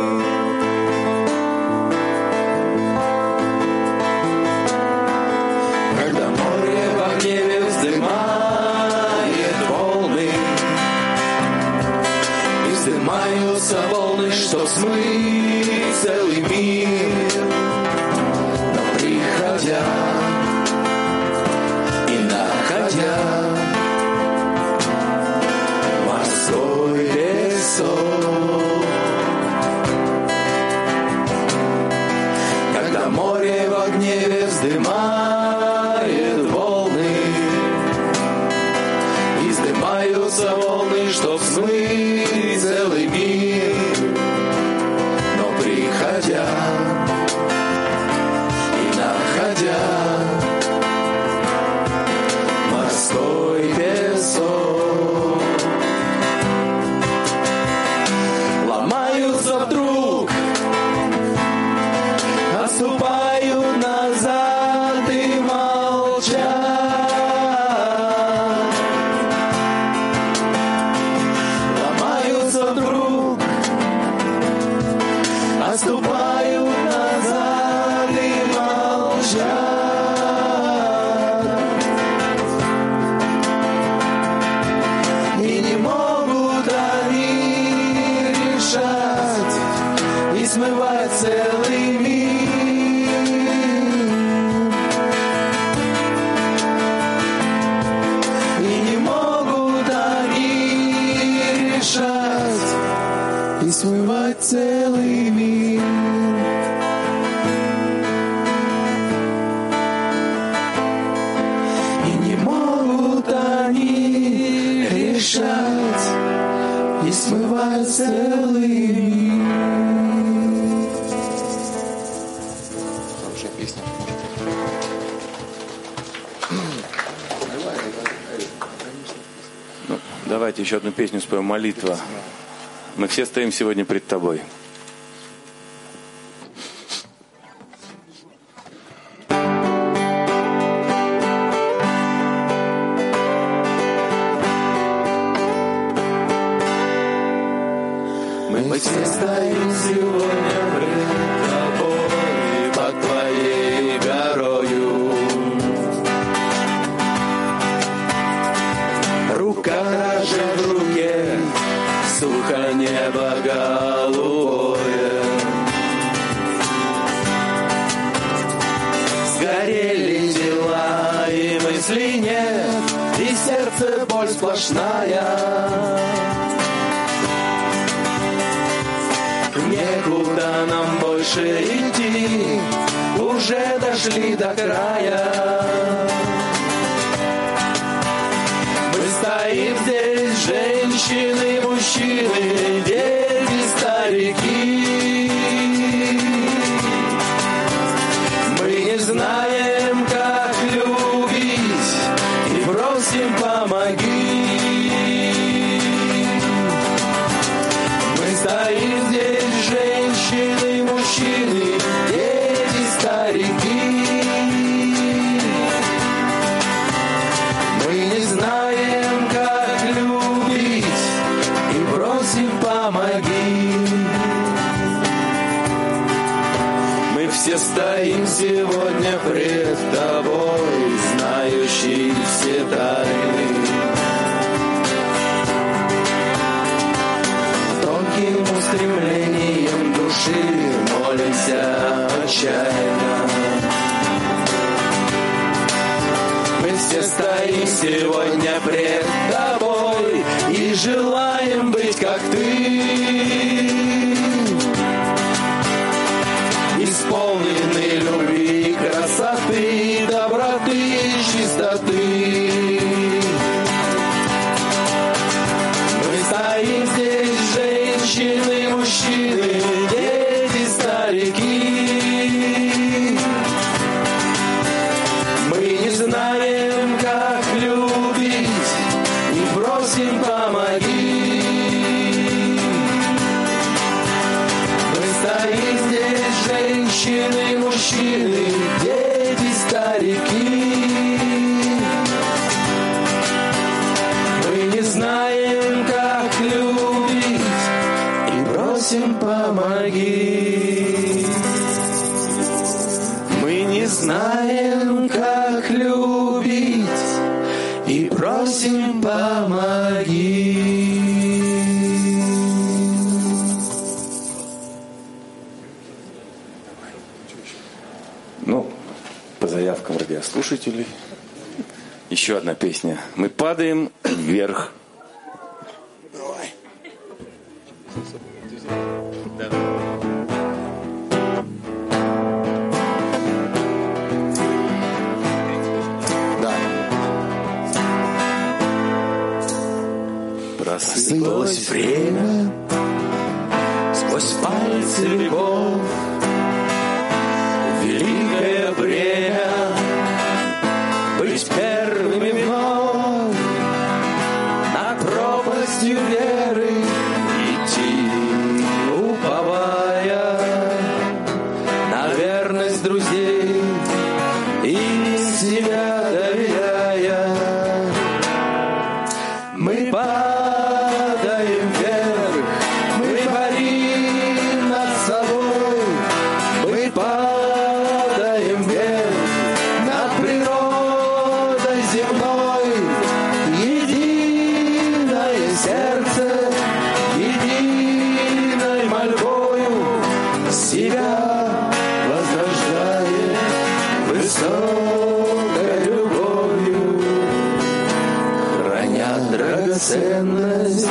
Когда море во гневе вздымает волны, и вздымаются волны, чтоб смыть целый мир. Но приходя и находя морской песок, когда море в гневе вздымает волны, и вздымаются волны, чтоб смыть целый мир. Но приходя и находя морской песок, ломаются вдруг, отступают назад и молчат. Ломаются вдруг, отступают назад и молчат. И не могут они решать и смывать целый мир. И не могут они решать и смывать целый мир. И не могут они решать и смывать целый мир. Хорошая песня. Ну, давайте еще одну песню споем, «Молитва». Мы все стоим сегодня пред Тобой. Мы все стоим сегодня пред Тобой, под Твоей горою. Рука дрожит в руке, сухо небо голубое. Сгорели дела и мыслей нет, и сердце боль сплошная. Некуда нам больше идти, уже дошли до края. Мы стоим здесь, женщины, мужчины, дети, старики. Мы не знаем, как любить, и просим, помоги. Мы стоим здесь, женщины, мужчины, дети, старики. Мы не знаем, как любить, и просим, помоги. Мы все стоим сегодня пред Тобой, знающий все тайны. Тонким устремлением души молимся отчаянно. Мы все стоим сегодня пред Тобой и желаем быть как Ты, исполнены любви, красоты, доброты, чистоты. Мы стоим здесь, женщины, мужчины, дети, старики. Мы не знаем, как любить, и просим, помоги. Мы стоим здесь, женщины, мужчины, дети, старики. Мы не знаем, как любить, и просим, помоги. Мы не знаем, как любить, и просим, помоги. радиослушателей. Еще одна песня. Мы падаем вверх. Давай. Просыпалось время сквозь пальцы веков. Великое бремя быть первыми вновь над пропастью веры идти, уповая на верность друзей и себя доверяя. Мы падаем вверх, мы парим над собой, мы падаем вверх над природой земной. Единое сердце, единой мольбою себя возрождает высокой любовью, храня драгоценность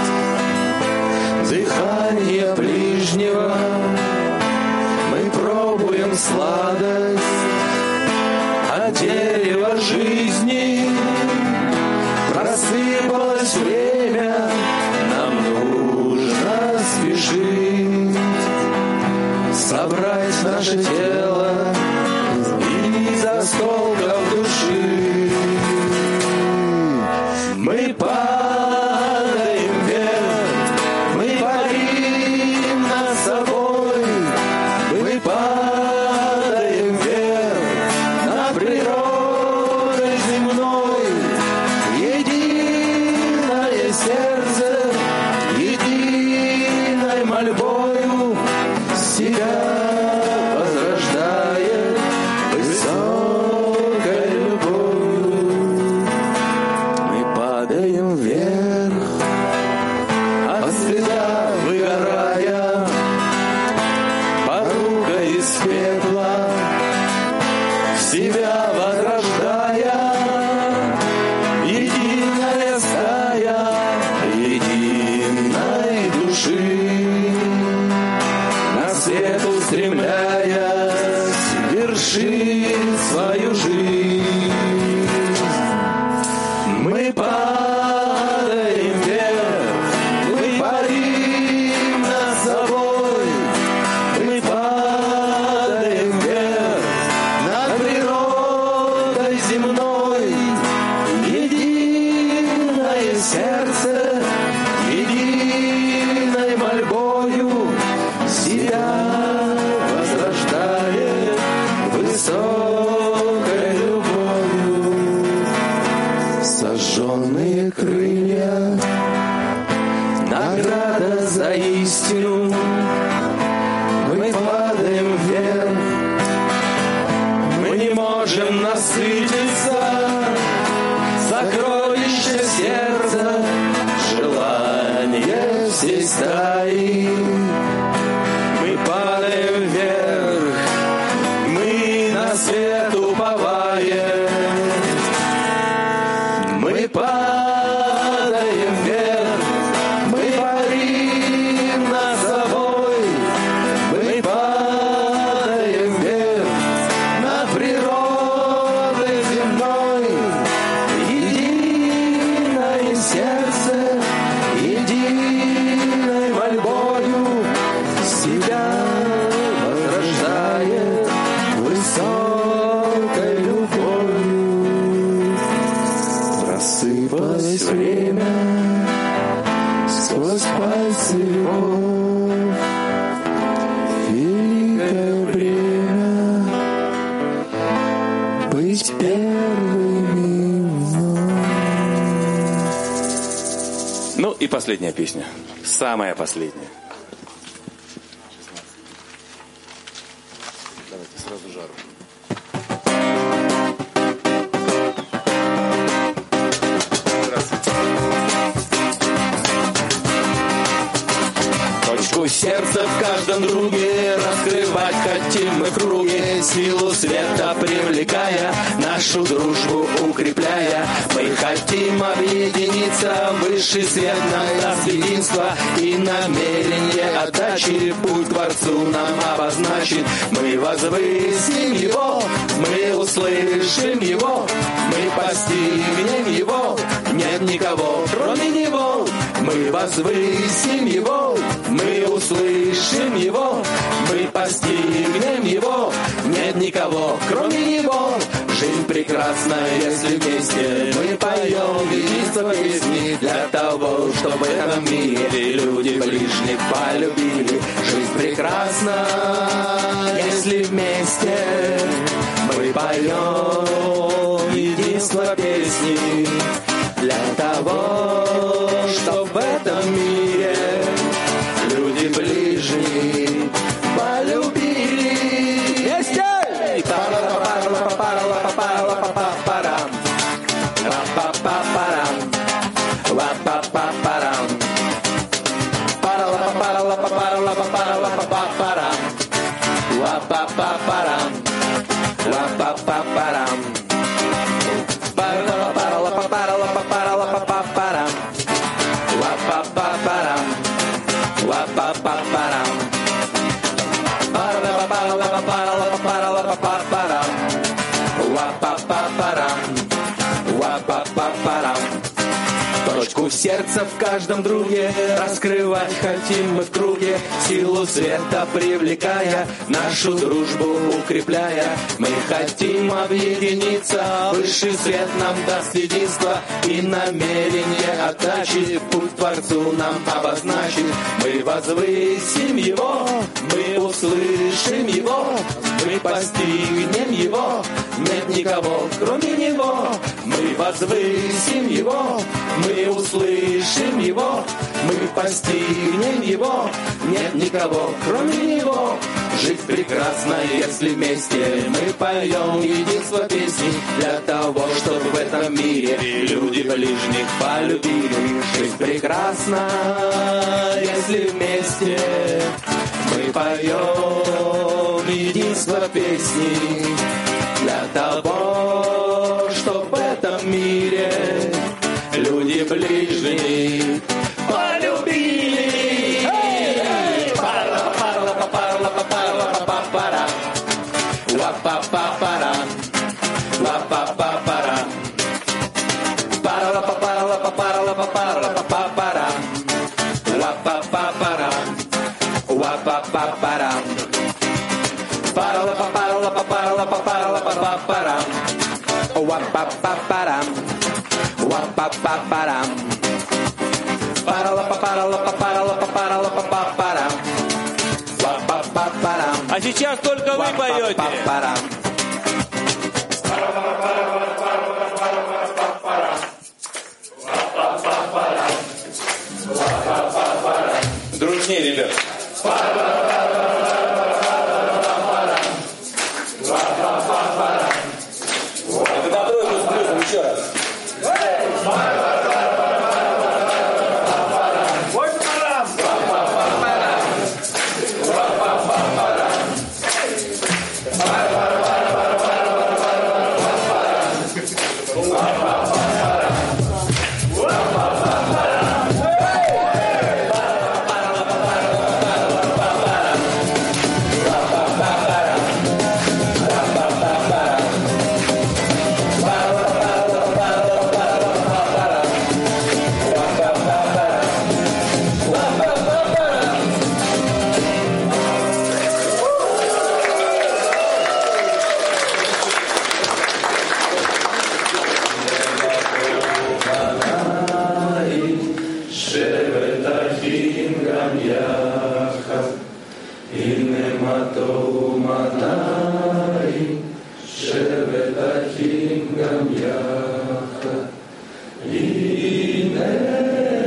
дыхание ближнего. Мы пробуем сладость от дерева жизни. Просыпалось время, нам нужно спешить, собрать наше тело из осколков души. Мы падаем вверх, мы парим над собой, мы падаем вверх над природой земной. Единое сердце, единой мольбою себя возрождает высокой любовью. Мы падаем вверх, от стыда выгорая, поругой из пепла, себя возрождая. Единая стая единой души, на свет устремляясь, вершит свою жизнь. Мы падаем вверх, мы парим над собой, мы падаем вверх над природой земной. Единое сердце, единой мольбою себя возрождает высокой любовью. Сожженные крылья, награда за истину. Мы падаем вверх, мы не можем насытиться. Сокровище сердца, желание всей стаи. Мы падаем вверх, мы на свет уповаем. Мы падаем вверх, мы парим над собой, мы падаем вверх над природой земной. Единое сердце, единой мольбою себя возрождает высокой любовью. Просыпалось время сквозь пальцы веков. Великое время быть первыми вновь. Ну и последняя песня. Самая последняя. Давайте сразу жару. Точку сердца в каждом друге раскрывать хотим мы в круге, силу света привлекая, нашу дружбу укрепляя. Мы хотим объединиться, высший свет нам даст единство и намерение отдачи, путь к Творцу нам обозначит. Мы возвысим Его, мы услышим Его, мы постигнем Его, нет никого кроме Него. Мы возвысим Его, мы услышим Его, мы постигнем Его, нет никого кроме Него. Жизнь прекрасна, если вместе мы поем единство песни для того, чтобы в этом мире люди ближних полюбили. Жизнь прекрасна, если вместе мы поем единство песни для того, чтобы в этом мире люди ближних полюбили. Вместе! Точку сердца в каждом друге раскрывать хотим мы в круге, силу света привлекая, нашу дружбу укрепляя. Мы хотим объединиться, высший свет нам даст единство и намерение отдачи, путь к Творцу нам обозначит. Мы возвысим Его, мы услышим Его, мы постигнем Его, нет никого кроме Него. Мы возвысим Его, мы услышим Его, мы постигнем Его, нет никого кроме Него. Жизнь прекрасна, если вместе мы поем единство песни для того, чтобы в этом мире люди ближних полюбили. Жизнь прекрасна, если вместе мы поем единство песни для того, чтобы в этом мире люди ближних полюбили. А сейчас только вы поете. Дружнее, ребят. Это на тройку с плюсом еще раз.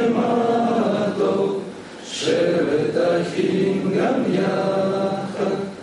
Gam Yacha